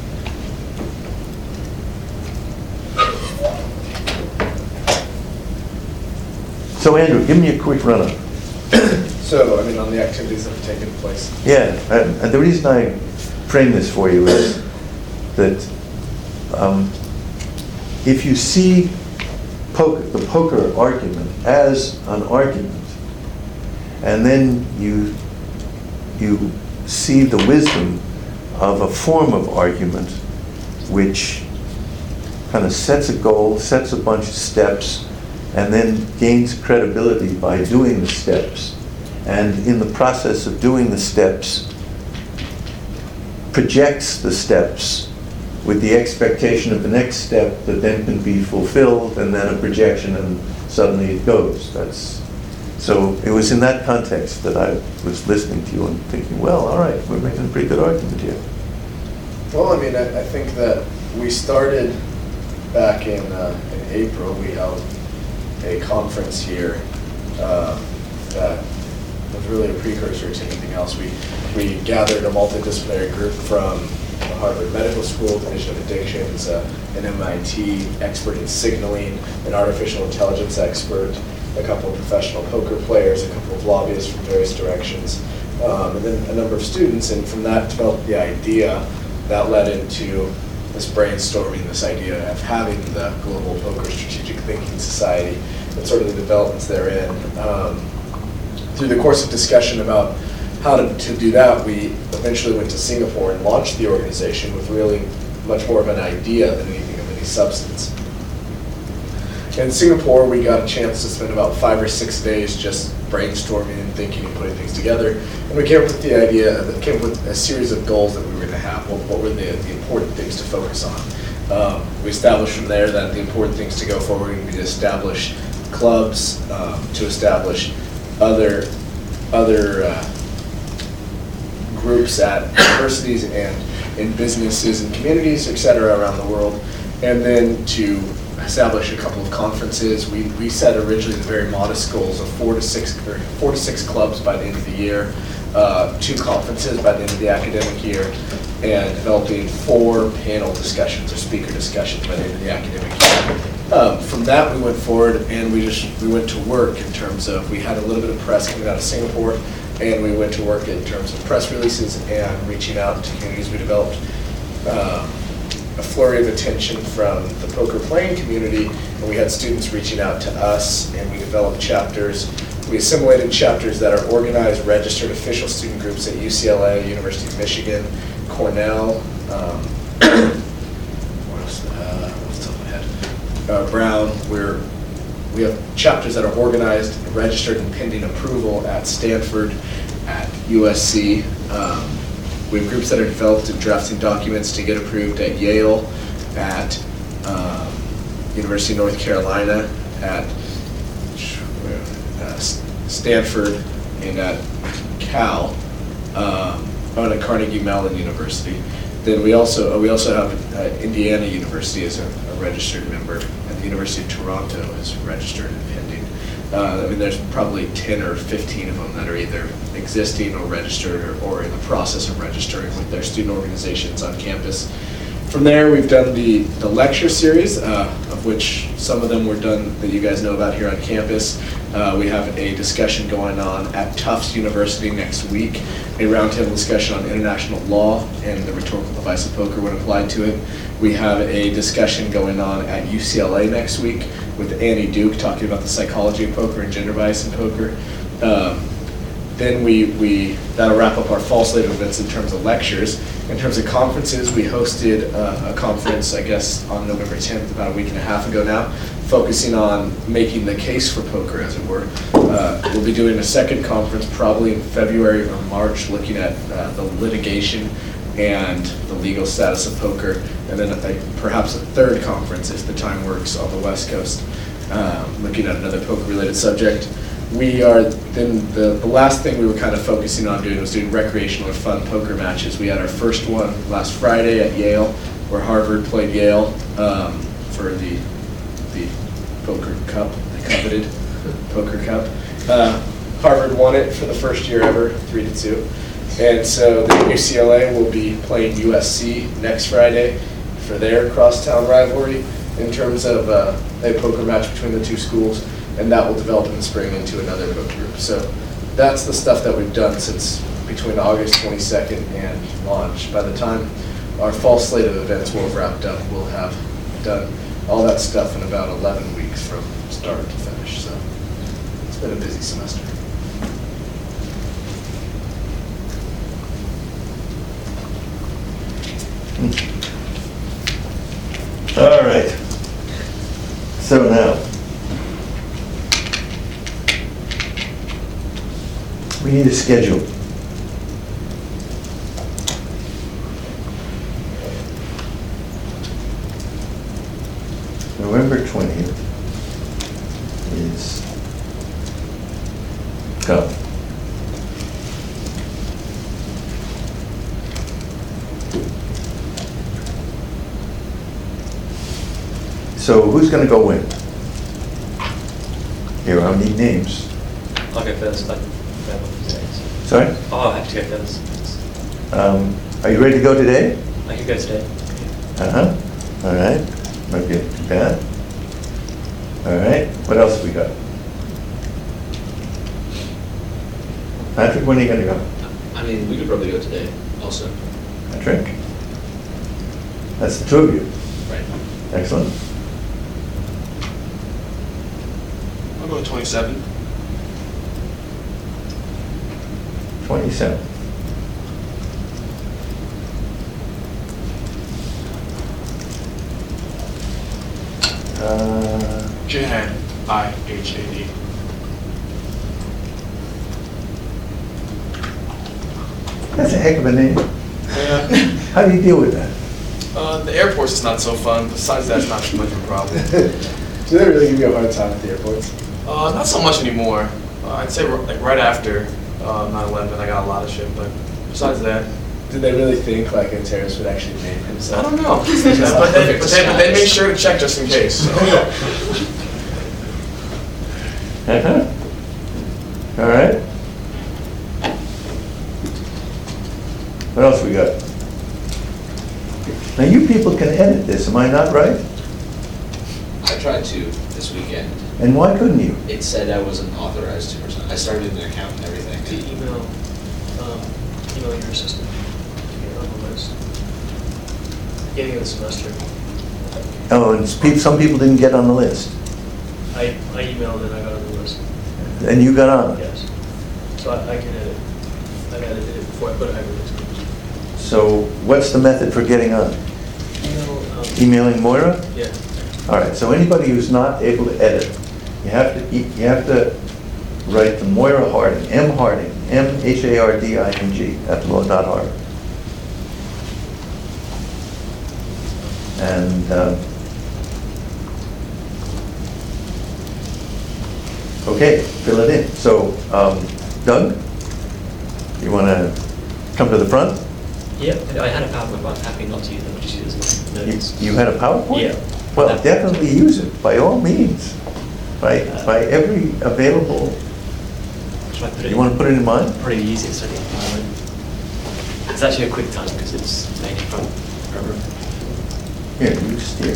So Andrew, give me a quick run-up. So, I mean, on the activities that have taken place. Yeah, and, and the reason I frame this for you is that um, if you see poker, the poker argument as an argument, and then you you see the wisdom of a form of argument which kind of sets a goal, sets a bunch of steps, and then gains credibility by doing the steps. And in the process of doing the steps, projects the steps with the expectation of the next step that then can be fulfilled, and then a projection, and suddenly it goes. That's so it was in that context that I was listening to you and thinking, well, all right, we're making a pretty good argument here. Well, I mean, I, I think that we started back in, uh, in April. We held a conference here uh, that was really a precursor to anything else. We we gathered a multidisciplinary group from the Harvard Medical School, Division of Addictions, uh, an M I T expert in signaling, an artificial intelligence expert, a couple of professional poker players, a couple of lobbyists from various directions, um, and then a number of students. And from that developed the idea that led into this brainstorming, this idea of having the Global Poker Strategic Thinking Society, and sort of the developments therein. Um, through the course of discussion about how to, to do that, we eventually went to Singapore and launched the organization with really much more of an idea than anything of any substance. In Singapore, we got a chance to spend about five or six days just brainstorming and thinking and putting things together. And we came up with the idea, that came up with a series of goals that we were going to have. What, what were the, the important things to focus on? Um, we established from there that the important things to go forward would be to establish clubs, um, to establish other, other uh, groups at universities and in businesses and communities, et cetera, around the world, and then to establish a couple of conferences. We, we set originally the very modest goals of four to six, or four to six clubs by the end of the year, uh, two conferences by the end of the academic year, and developing four panel discussions or speaker discussions by the end of the academic year. Um, from that, we went forward and we just we went to work in terms of, we had a little bit of press coming out of Singapore, and we went to work in terms of press releases and reaching out to communities. We developed um, a flurry of attention from the poker playing community, and we had students reaching out to us, and we developed chapters. We assimilated chapters that are organized, registered official student groups at U C L A, University of Michigan, Cornell, um, what else, uh, what's the top of my head? Uh, Brown. We're, we have chapters that are organized, registered, and pending approval at Stanford, at U S C. Um, We have groups that are developed and drafting documents to get approved at Yale, at um, University of North Carolina, at uh, Stanford, and at Cal, um, and at Carnegie Mellon University. Then we also we also have uh, Indiana University as a, a registered member, and the University of Toronto is registered and pending. Uh, I mean, there's probably ten or fifteen of them that are either existing or registered or, or in the process of registering with their student organizations on campus. From there, we've done the, the lecture series, uh, of which some of them were done that you guys know about here on campus. Uh, we have a discussion going on at Tufts University next week, a roundtable discussion on international law and the rhetorical device of poker when applied to it. We have a discussion going on at U C L A next week with Annie Duke talking about the psychology of poker and gender bias in poker. Um, then we, we, that'll wrap up our fall slate of events in terms of lectures. In terms of conferences, we hosted uh, a conference, I guess, on November tenth, about a week and a half ago now, focusing on making the case for poker, as it were. Uh, we'll be doing a second conference probably in February or March, looking at uh, the litigation and the legal status of poker, and then a, perhaps a third conference, if the time works, on the West Coast, um, looking at another poker-related subject. We are, then the, the last thing we were kind of focusing on doing was doing recreational or fun poker matches. We had our first one last Friday at Yale, where Harvard played Yale um, for the, the poker cup, the coveted poker cup. Uh, Harvard won it for the first year ever, three to two. And so the U C L A will be playing U S C next Friday for their crosstown rivalry in terms of uh, a poker match between the two schools, and that will develop in the spring into another poker group. So that's the stuff that we've done since between August twenty-second and launch. By the time our fall slate of events will have wrapped up, we'll have done all that stuff in about eleven weeks from start to finish. So it's been a busy semester. All right. So now, we need a schedule. November twentieth is come. So who's going to go in? Here, I'll need names. I'll go first. I can go today. Sorry? Oh, I have to go first. Um, Are you ready to go today? I can go today. Uh-huh. All right. Might be too bad. All right. What else have we got? Patrick, when are you going to go? I mean, we could probably go today also. Patrick? That's the two of you. Right. Excellent. I'll go with twenty-seven. twenty-seven. Uh, Jihad, I H A D. That's a heck of a name. Yeah. How do you deal with that? Uh, the airports is not so fun. Besides that, it's not too much of a problem. Do they really give you a hard time at the airports? Uh, not so much anymore. Uh, I'd say r- like right after uh, nine eleven, I got a lot of shit. But besides that, did they really think like a terrorist would actually name himself? I don't know. Yeah, but, they, but, they, but they made sure to check just in case. So. Uh-huh. All right. What else we got? Now, you people can edit this, am I not right? I tried to this weekend. And why couldn't you? It said I wasn't authorized to or something. I started an account and everything. To email, um, email your assistant, you're on the list. Beginning of the semester, Oh, and spe- some people didn't get on the list, I, I emailed and I got on the list, and you got on. yes. So I, I can edit, I've edited it before I put a hyperlink. So what's the method for getting on? Email, um, Emailing Moira? yeah, All right, so anybody who's not able to edit, you have to, e- you have to write to Moira Harding, M Harding, M H A R D I N G, at law dot Harvard. And, um, okay, fill it in. So, um, Doug, you want to come to the front? Yeah, I had a PowerPoint, but I'm happy not to use them, just use them. You notes. you had a PowerPoint? Yeah. Well, definitely use it, by all means, by, by every available, Should I put it you want to put it in mine? Probably the easiest, I think. Um, It's actually a quick time because it's mainly from Rubber. Here, you steer.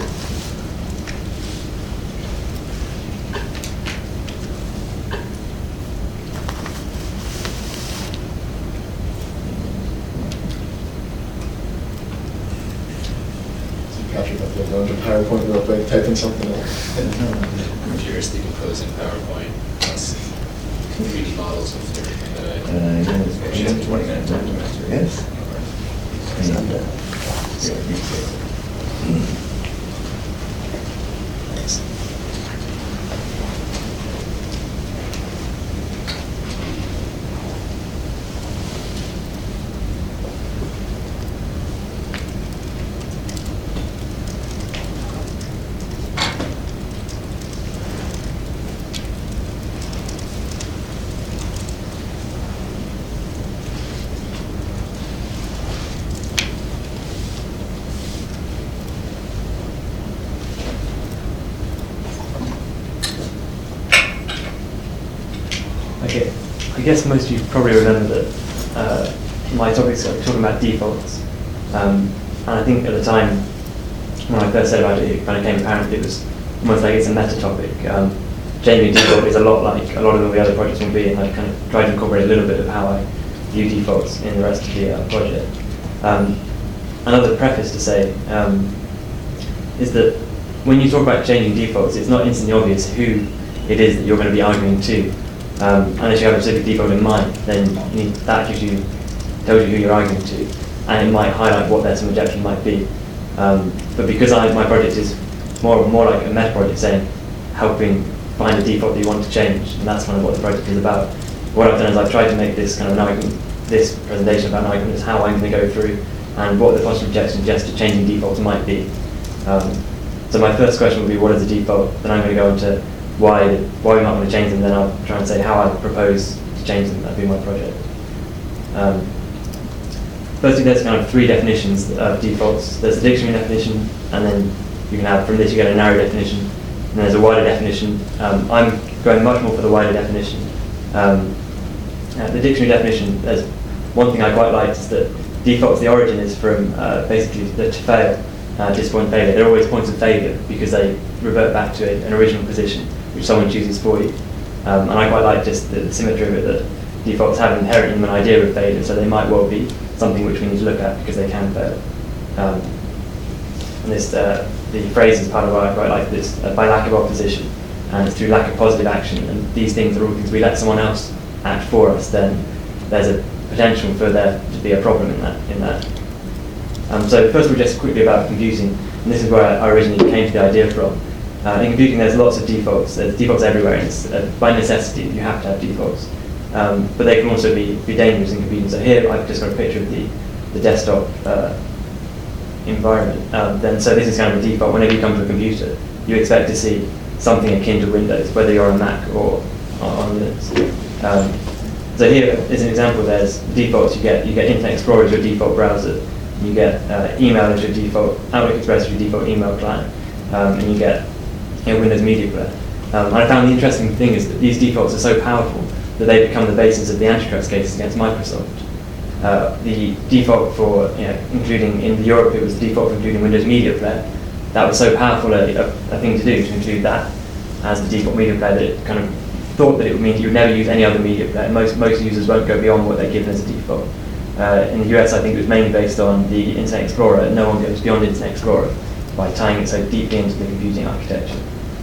Patrick, up there, going to PowerPoint real quick, typing something up. Furiously composing PowerPoint, plus three D models of everything that I. Uh, yes. She has twenty minutes after master. Yes. And, uh, here, you take it. Thanks. Okay, I guess most of you probably remember that uh, my topic's like talking about defaults. Um, and I think at the time, when I first said about it, it kind of came apparent it was almost like it's a meta topic. Um, changing default is a lot like a lot of the other projects will be, and I kind of tried to incorporate a little bit of how I view defaults in the rest of the uh, project. Um, another preface to say um, is that when you talk about changing defaults, it's not instantly obvious who it is that you're going to be arguing to. Um, unless you have a specific default in mind, then you need, that gives you, tells you who you're arguing to, and it might highlight what their some objection might be. Um, but because I, my project is more more like a meta project, saying helping find a default that you want to change, and that's kind of what the project is about. What I've done is I've tried to make this kind of an argument, this presentation about an argument is how I'm going to go through and what the possible objections just to changing defaults might be. Um, so my first question would be, what is a default? Then I'm going to go into why why we might want to change them, then I'll try and say how I propose to change them. That'd be my project. Um, firstly, there's kind of three definitions of defaults. There's the dictionary definition, and then you can have, from this you get a narrow definition, and there's a wider definition. Um, I'm going much more for the wider definition. Um, uh, the dictionary definition, there's one thing I quite like is that defaults, the origin is from uh, basically the to fail, uh, disappoint failure. They're always points of failure because they revert back to a, an original position which someone chooses for you. Um, and I quite like just the, the symmetry of it, that defaults have inherent in them an idea of failure, so they might well be something which we need to look at because they can fail. Um, and this, uh, the phrase is part of why I quite like this, uh, by lack of opposition, and it's through lack of positive action, and these things are all things we let someone else act for us, then there's a potential for there to be a problem in that. In that. Um, so first of all, just quickly about computing, and this is where I originally came to the idea from. Uh, in computing, there's lots of defaults. There's defaults everywhere, and it's, uh, by necessity, you have to have defaults. Um, but they can also be, be dangerous in computing. So here, I've just got a picture of the, the desktop uh, environment. Um, then, so this is kind of a default. Whenever you come to a computer, you expect to see something akin to Windows, whether you're on Mac or on, on Linux. Um, so here is an example. There's defaults. You get you get Internet Explorer as your default browser. You get uh, email as your default, Outlook Express as your default email client, um, and you get you know, Windows Media Player. Um, and I found the interesting thing is that these defaults are so powerful that they become the basis of the antitrust cases against Microsoft. Uh, the default for, you know, including in Europe, it was the default for including Windows Media Player. That was so powerful a, a, a thing to do, to include that as the default media player, that it kind of thought that it would mean you would never use any other media player. Most most users won't go beyond what they're given as a default. Uh, in the U S, I think it was mainly based on the Internet Explorer. No one goes beyond Internet Explorer by tying it so deeply into the computing architecture.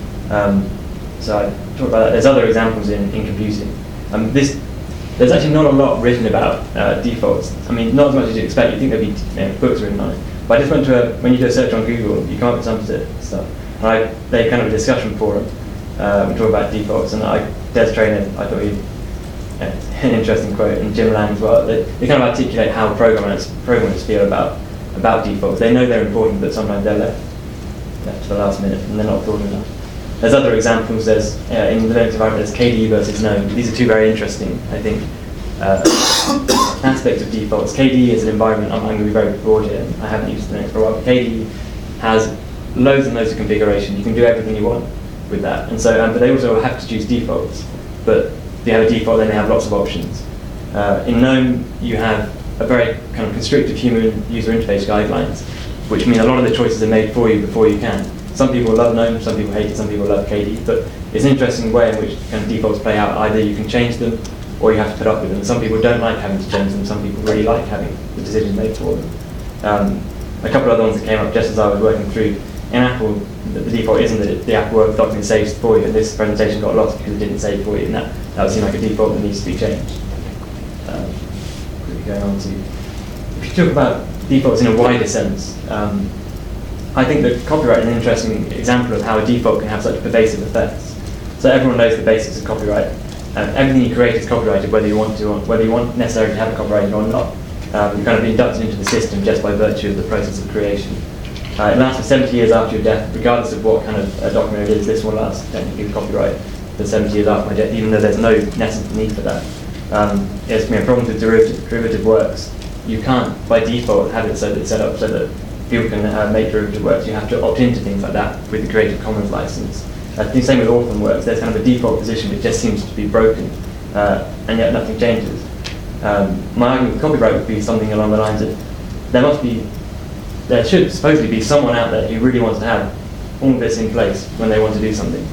Um, so I talked about that. There's other examples in, in computing. Um, this, there's actually not a lot written about uh, defaults. I mean, not as much as you'd expect. You'd think there'd be you know, books written on it. But I just went to a, when you do a search on Google, you come up with some stuff. And I, they kind of a discussion forum. Uh, we talk about defaults, and I, Des Traynor, I thought he, yeah, an interesting quote, and Jim Lang as well. They, they kind of articulate how programmers programmers feel about about defaults. They know they're important, but sometimes they're left, left to the last minute, and they're not thought enough. There's other examples. There's uh, in the Linux environment, there's K D E versus GNOME. These are two very interesting, I think, uh, aspects of defaults. K D E is an environment. I'm, I'm going to be very broad here. I haven't used Linux for a while. But K D E has loads and loads of configuration. You can do everything you want with that, and so um, but they also have to choose defaults. But if you have a default, then they have lots of options. Uh, in GNOME, you have a very kind of constrictive human user interface guidelines, which mean a lot of the choices are made for you before you can. Some people love GNOME, some people hate it, some people love K D E, but it's an interesting way in which kind of defaults play out. Either you can change them, or you have to put up with them. Some people don't like having to change them, some people really like having the decisions made for them. Um, a couple of other ones that came up just as I was working through. In Apple, the, the default isn't that it, the Apple Word document saves for you, and this presentation got lost because it didn't save for you, and that, that would seem like a default that needs to be changed. Um, quickly going on to, if you talk about defaults in a wider sense, um, I think that copyright is an interesting example of how a default can have such pervasive effects. So everyone knows the basics of copyright. Um, everything you create is copyrighted, whether you want to, or whether you want necessarily to have it copyrighted or not. Um, you're kind of inducted into the system just by virtue of the process of creation. Uh, it lasts for seventy years after your death, regardless of what kind of uh, document it is. This will last technically with copyright for seventy years after my death, even though there's no necessary need for that. Um, there's you know, problems with derivative, derivative works. You can't, by default, have it so that it's set up so that people can uh, make derivative works. You have to opt into things like that with the Creative Commons license. Uh, the same with orphan works. There's kind of a default position which just seems to be broken, uh, and yet nothing changes. Um, my argument with copyright would be something along the lines of there must be there should supposedly be someone out there who really wants to have all of this in place when they want to do something.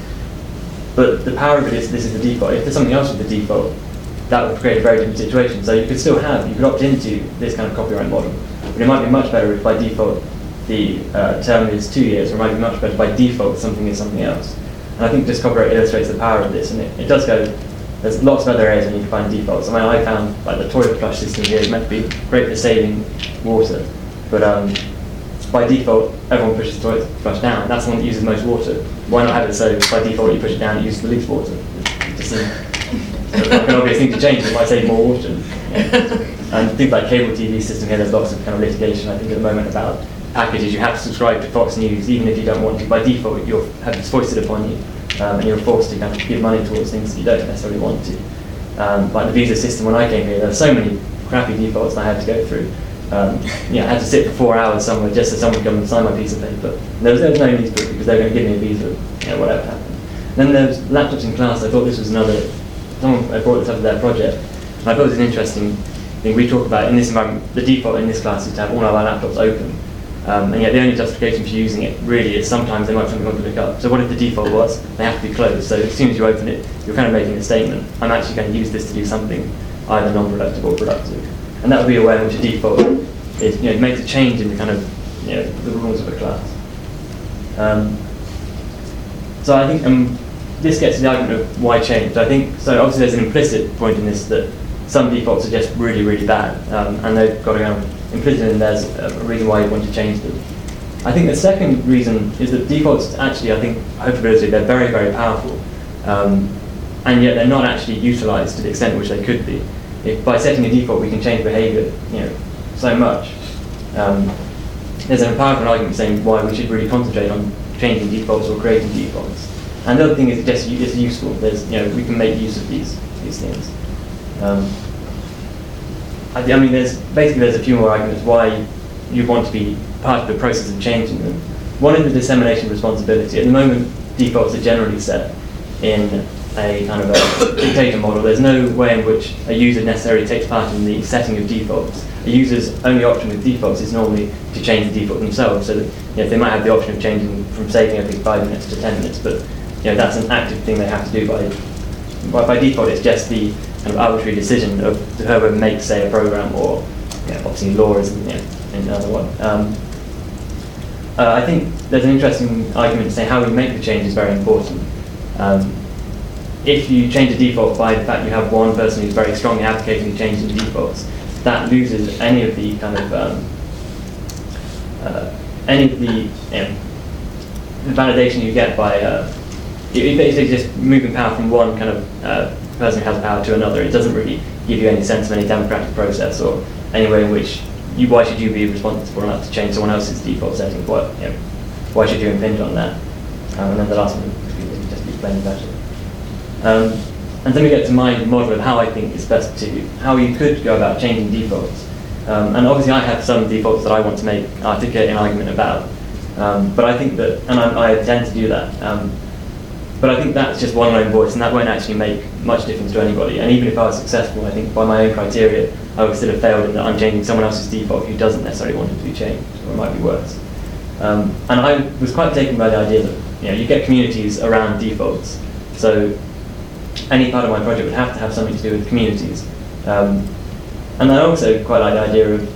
But the power of it is this is the default. If there's something else with the default, that would create a very different situation. So you could still have, you could opt into this kind of copyright model. But it might be much better if by default the uh, term is two years, or it might be much better by default something is something else. And I think this copyright illustrates the power of this. And it, it does go, there's lots of other areas where you can find defaults. I mean, I found like the toilet flush system here is meant to be great for saving water. But um, by default, everyone pushes the toilet flush down. That's the one that uses most water. Why not have it so by default you push it down, it uses the least water? It's just a, like an obvious thing to change. It might save more water. Yeah. And things like cable T V system here, there's lots of kind of litigation, I think, at the moment about packages. You have to subscribe to Fox News, even if you don't want to. By default, you're have this foisted upon you, um, and you're forced to kind of give money towards things that you don't necessarily want to. Um, like the visa system, when I came here, there were so many crappy defaults that I had to go through. Um, yeah, I had to sit for four hours somewhere just so someone could come and sign my piece of paper. There was, there was no need to it because they were going to give me a visa, you know, whatever happened. Then there was laptops in class. I thought this was another, someone brought this up to their project. And I thought it was an interesting thing. We talk about in this environment, the default in this class is to have all of our laptops open. Um, and yet the only justification for using it really is sometimes they might have something you want to look up. So what if the default was they have to be closed? So as soon as you open it, you're kind of making a statement. I'm actually going to use this to do something either non-productive or productive. And that would be a way in which a default is, you know, it makes a change in the kind of, you know, the rules of a class. Um, so I think um, this gets to the argument of why change. I think, so obviously there's an implicit point in this that some defaults are just really, really bad, um, and they've got to go implicit in there's a reason why you want to change them. I think the second reason is that defaults actually, I think, hopefully, they're very, very powerful, um, and yet they're not actually utilized to the extent which they could be. If by setting a default we can change behavior, you know, so much. Um, there's an powerful argument saying why we should really concentrate on changing defaults or creating defaults. And the other thing is just it's useful. There's, you know, we can make use of these these things. Um, I, I mean, there's basically there's a few more arguments why you want to be part of the process of changing them. One is the dissemination responsibility. At the moment, defaults are generally set in a kind of a dictator model. There's no way in which a user necessarily takes part in the setting of defaults. A user's only option with defaults is normally to change the default themselves. So that, you know, they might have the option of changing from saving every five minutes to ten minutes, but you know, that's an active thing they have to do by, by, by default. It's just the kind of arbitrary decision of whoever makes, say, a program, or you know, obviously law is, you know, another one. Um, uh, I think there's an interesting argument to say how we make the change is very important. Um, if you change a default by the fact you have one person who's very strongly advocating changing the defaults, that loses any of the kind of um, uh, any of the, you know, the validation you get by uh, it basically just moving power from one kind of uh, person who has power to another. It doesn't really give you any sense of any democratic process or any way in which you, why should you be responsible enough to change someone else's default settings? What, you know, why should you impinge on that? Um, and then the last one would just be explained better. Um, and then we get to my model of how I think it's best to, how you could go about changing defaults. Um, and obviously I have some defaults that I want to make, articulate an argument about. Um, but I think that, and I, I tend to do that. Um, But I think that's just one lone voice, and that won't actually make much difference to anybody. And even if I was successful, I think by my own criteria, I would still have failed in that I'm changing someone else's default who doesn't necessarily want it to be changed, or it might be worse. Um, and I was quite taken by the idea that, you know, you get communities around defaults. So any part of my project would have to have something to do with communities. Um, and I also quite like the idea of,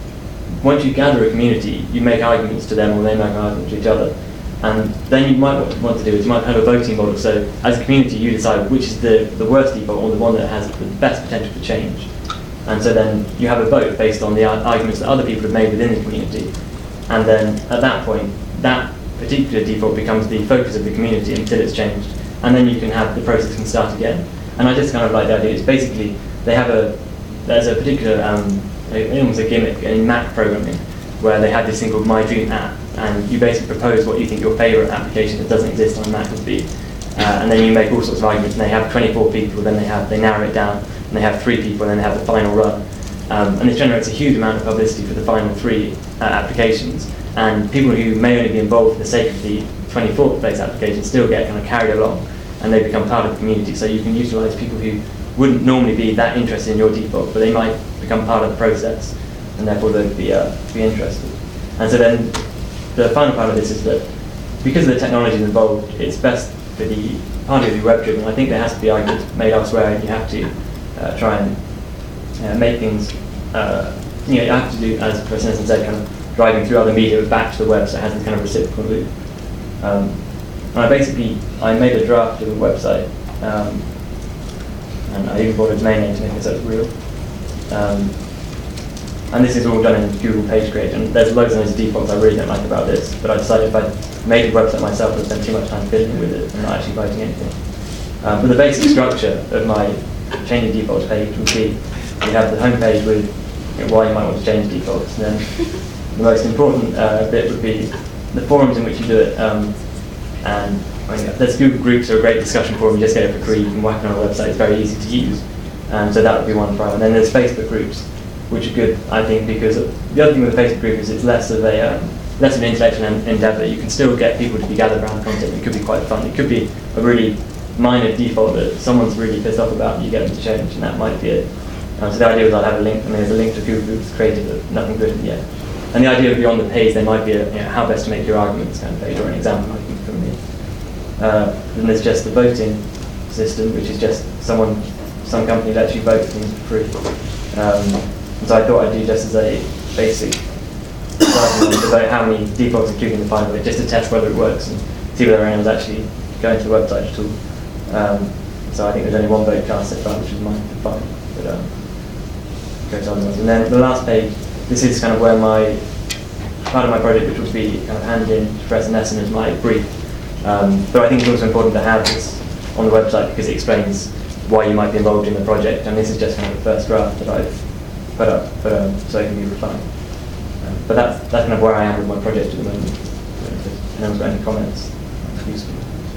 once you gather a community, you make arguments to them, or they make arguments to each other. And then you might what you want to do is you might have a voting model. So as a community, you decide which is the, the worst default or the one that has the best potential for change. And so then you have a vote based on the arguments that other people have made within the community. And then at that point, that particular default becomes the focus of the community until it's changed. And then you can have the process can start again. And I just kind of like the idea. It's basically, they have a, there's a particular, um, almost a gimmick in Mac programming, where they have this thing called My Dream App. And you basically propose what you think your favorite application that doesn't exist on Mac would be. Uh, and then you make all sorts of arguments, and they have twenty-four people, then they have, they narrow it down, and they have three people, and then they have the final run. Um, and this generates a huge amount of publicity for the final three uh, applications. And people who may only be involved for the sake of the twenty-fourth place application still get kind of carried along, and they become part of the community. So you can utilize people who wouldn't normally be that interested in your default, but they might become part of the process, and therefore they'd be, uh, be interested. And so then, the final part of this is that because of the technology involved, it's best for the party to be web-driven. I think there has to be arguments made elsewhere, and you have to uh, try and uh, make things, uh, you know, you have to do, as Professor Nelson said, kind of driving through other media back to the web, so it has this kind of reciprocal loop. Um, and I basically, I made a draft of a website, um, and I even bought a domain name to make it so it's real. Um, And this is all done in Google Page Creator, and there's loads and loads of defaults I really don't like about this, but I decided if I made a website myself, I'd spend too much time fiddling with it and not actually writing anything. Um, but the basic structure of my changing defaults page would be, you have the home page with, you know, why you might want to change defaults, and then the most important uh, bit would be the forums in which you do it. Um, and I mean, there's Google Groups, are a great discussion forum, you just get it for free, you can whack it on a website, it's very easy to use. And so that would be one problem. And then there's Facebook groups, which are good, I think, because the other thing with a Facebook group is it's less of a um, less of an intellectual endeavour. You can still get people to be gathered around content. It could be quite fun. It could be a really minor default that someone's really pissed off about, and you get them to change, and that might be it. Um, so the idea is I'll have a link, and there's a link to Google Groups created, but nothing written yet. And the idea would be on the page there might be a, you know, how best to make your arguments kind of page, or an example, I think, from me. Uh, then there's just the voting system, which is just someone, some company lets you vote things for free. Um, So I thought I'd do just as a basic starting point about how many defaults include in the final bit, just to test whether it works and see whether anyone's actually going to the website at all. Um, so I think there's only one vote cast so far, which is mine, fine. But um, go to other ones. And then the last page, this is kind of where my, part of my project, which will be kind of handed in to Professor Nesson as my brief. Um, but I think it's also important to have this on the website because it explains why you might be involved in the project. And this is just kind of the first draft that I've put up, but, um, so it can be refined. Um, but that's, that's kind of where I am with my project at the moment. If anyone's got any comments, that's useful.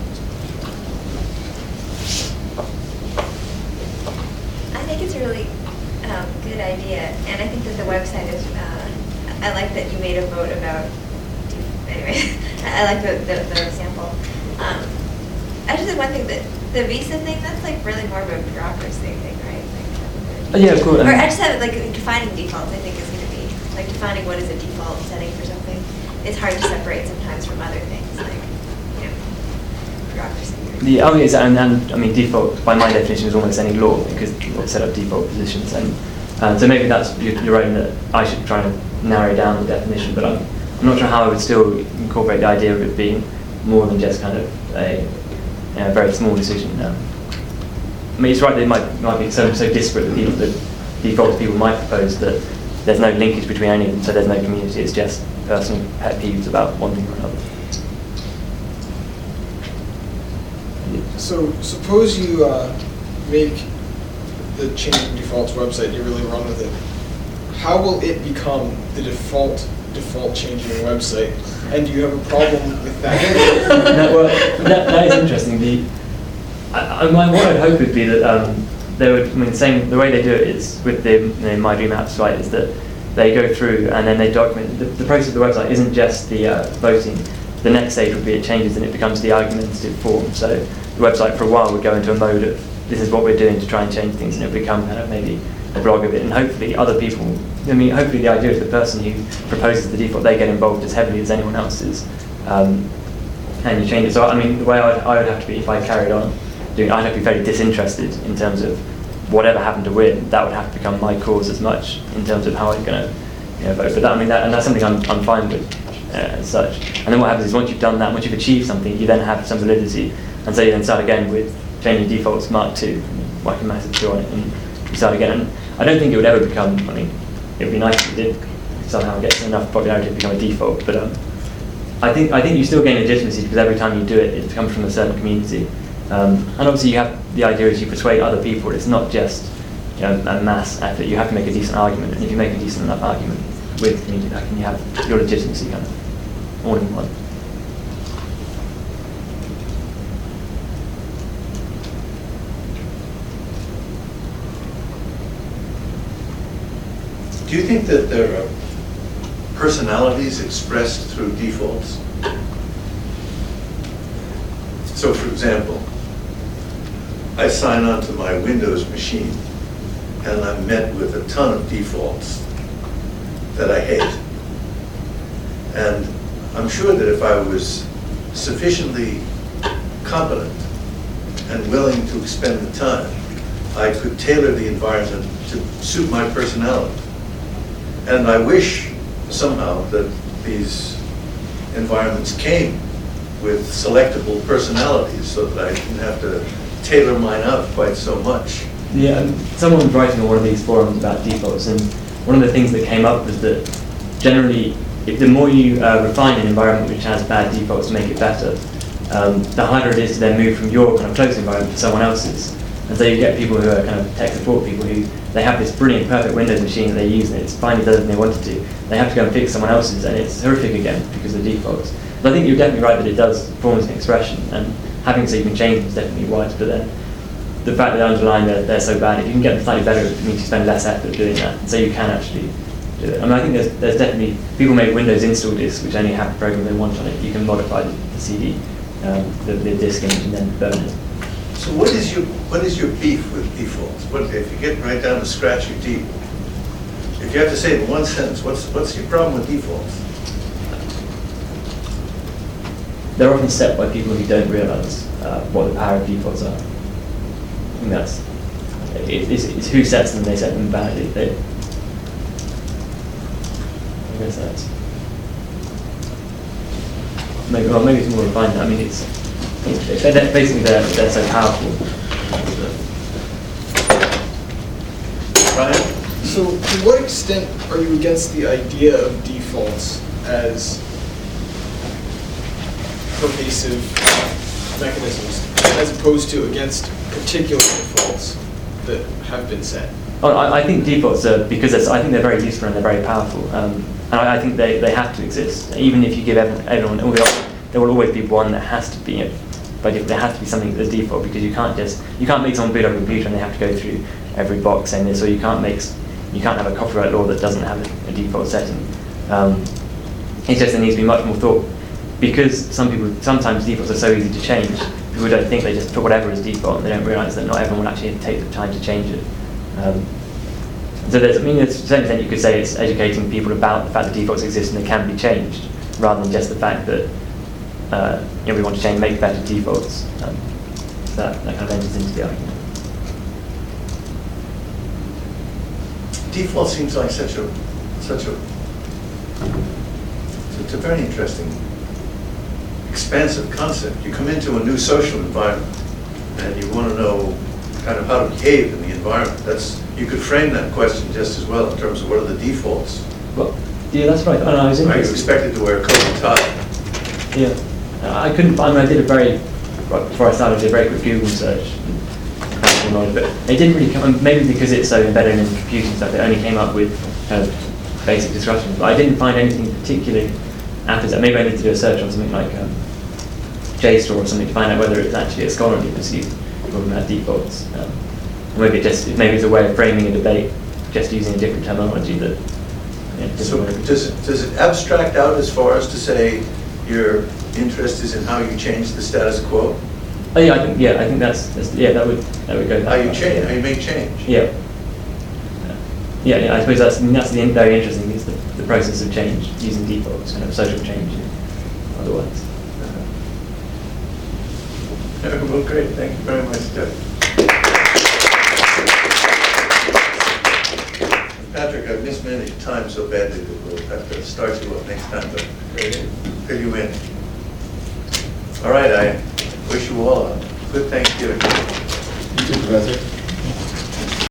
I think it's a really um, good idea, and I think that the website is, uh, I like that you made a vote about, anyway, I like the, the, the example. Um, I just think one thing, that the visa thing, that's like really more of a bureaucracy thing, right? Like, Oh, yeah, of course. Or I just have, like, defining defaults, I think is going to be, like, defining what is a default setting for something. It's hard to separate sometimes from other things, like, you know, bureaucracy. The, oh yes, and, and I mean default by my definition is almost any law because you set up default positions, and um, so maybe that's you're, you're right in that I should try and narrow down the definition, but I'm I'm not sure how I would still incorporate the idea of it being more than just kind of a, you know, very small decision. Um, I mean, it's right that it might might be so so disparate that people, the defaults people might propose that there's no linkage between any of them, so there's no community. It's just personal pet peeves about one thing or another. So suppose you uh, make the changing defaults website and you really run with it. How will it become the default default changing website? And do you have a problem with that? No, well, that, that is interesting. The, I, I, my, what I'd hope would be that um, they would. I mean, the same. The way they do it is with the you know, My Dream App site is that they go through and then they document. The, the process of the website isn't just the uh, voting. The next stage would be it changes and it becomes the argumentative form. So the website for a while would go into a mode of this is what we're doing to try and change things, and it would become kind of maybe a blog of it, and hopefully other people, I mean hopefully the idea is the person who proposes the default, they get involved as heavily as anyone else is, um, and you change it. So I mean the way I would, I would have to be, if I carried on doing, I'd have to be very disinterested in terms of whatever happened to win, that would have to become my cause as much in terms of how I'm going to you know, vote for that. I mean that, and that's something I'm, I'm fine with uh, as such. And then what happens is once you've done that, once you've achieved something, you then have some validity. And so you then start again with changing defaults Mark two, whack a massive two on it, and you start again. And I don't think it would ever become, I mean, it would be nice if it did somehow get enough popularity to become a default, but um, I think I think you still gain legitimacy because every time you do it, it comes from a certain community. Um, and obviously you have, the idea is you persuade other people, it's not just you know, a mass effort, you have to make a decent argument, and if you make a decent enough argument with community backing, you have your legitimacy kind of all in one. Do you think that there are personalities expressed through defaults? So, for example, I sign on to my Windows machine and I'm met with a ton of defaults that I hate. And I'm sure that if I was sufficiently competent and willing to expend the time, I could tailor the environment to suit my personality. And I wish somehow that these environments came with selectable personalities so that I didn't have to tailor mine out quite so much. Yeah, um, someone was writing on one of these forums about defaults, and one of the things that came up was that generally, if the more you uh, refine an environment which has bad defaults to make it better, um, the harder it is to then move from your kind of close environment to someone else's. And so you get people who are kind of tech support people who they have this brilliant, perfect Windows machine that they use, and it's finally does everything they want it to. They have to go and fix someone else's, and it's horrific again because of the defaults. But I think you're definitely right that it does form as an expression, and having so you can change them is definitely wise. But then the fact that underlying they're, they're so bad, if you can get them slightly better, it means you spend less effort doing that, and so you can actually do it. I mean, I think there's, there's definitely, people make Windows install disks which only have the program they want on it. You can modify the, the C D, um, the, the disk image, and then burn it. So what is your what is your beef with defaults? What if you get right down to scratch your teeth? If you have to say it in one sentence, what's what's your problem with defaults? They're often set by people who don't realise uh, what the power of defaults are. I think that's it, it's, it's who sets them. They set them badly. They, I guess that's maybe. Well, maybe it's more refined. I mean, it's. They're, they're basically they're, they're so powerful. Brian? So to what extent are you against the idea of defaults as pervasive mechanisms, as opposed to against particular defaults that have been set? Oh, I, I think defaults are, because it's, I think they're very useful and they're very powerful. Um, and I, I think they, they have to exist. Even if you give everyone, everyone all the options, there will always be one that has to be, by default, there has to be something that's default, because you can't just, you can't make someone boot up a computer and they have to go through every box saying this, or you can't make, you can't have a copyright law that doesn't have a, a default setting. Um, it's just there needs to be much more thought, because some people, sometimes defaults are so easy to change, people don't think, they just put whatever is default and they don't realise that not everyone will actually take the time to change it. Um, so there's, I mean, to a certain extent you could say it's educating people about the fact that defaults exist and they can be changed, rather than just the fact that uh, you know, we want to change, make better defaults. Um, so that, that kind of enters into the argument. Default seems like such a, such a, it's a very interesting, expansive concept. You come into a new social environment and you want to know kind of how to behave in the environment. That's, you could frame that question just as well in terms of what are the defaults. Well, yeah, that's right. Oh, no, I was Are you interested. expected to wear a coat and tie? Yeah, Uh, I couldn't find. I did a very right before I started. I did a very quick Google search, but it didn't really come. Maybe because it's so embedded in computing stuff, it only came up with kind of basic discussions. But I didn't find anything particularly after that. Maybe I need to do a search on something like um, JSTOR or something to find out whether it's actually a scholarly pursuit rather than defaults. Um, or maybe it just maybe it's a way of framing a debate, just using a different terminology that. Yeah, different So way of- does it, does it abstract out as far as to say your interest is in how you change the status quo? Oh yeah, I think yeah, I think that's, that's yeah, that would that would go. How you change, how you make change? Yeah. Yeah, yeah, I suppose that's, I mean, that's the, very interesting, is the, the process of change using defaults, kind of social change, otherwise. Uh, Well, great, thank you very much, Jeff. Patrick, I've mismanaged time so badly that we'll have to start you up next time, but fill you in. All right, I wish you all a good Thanksgiving. You too, Professor.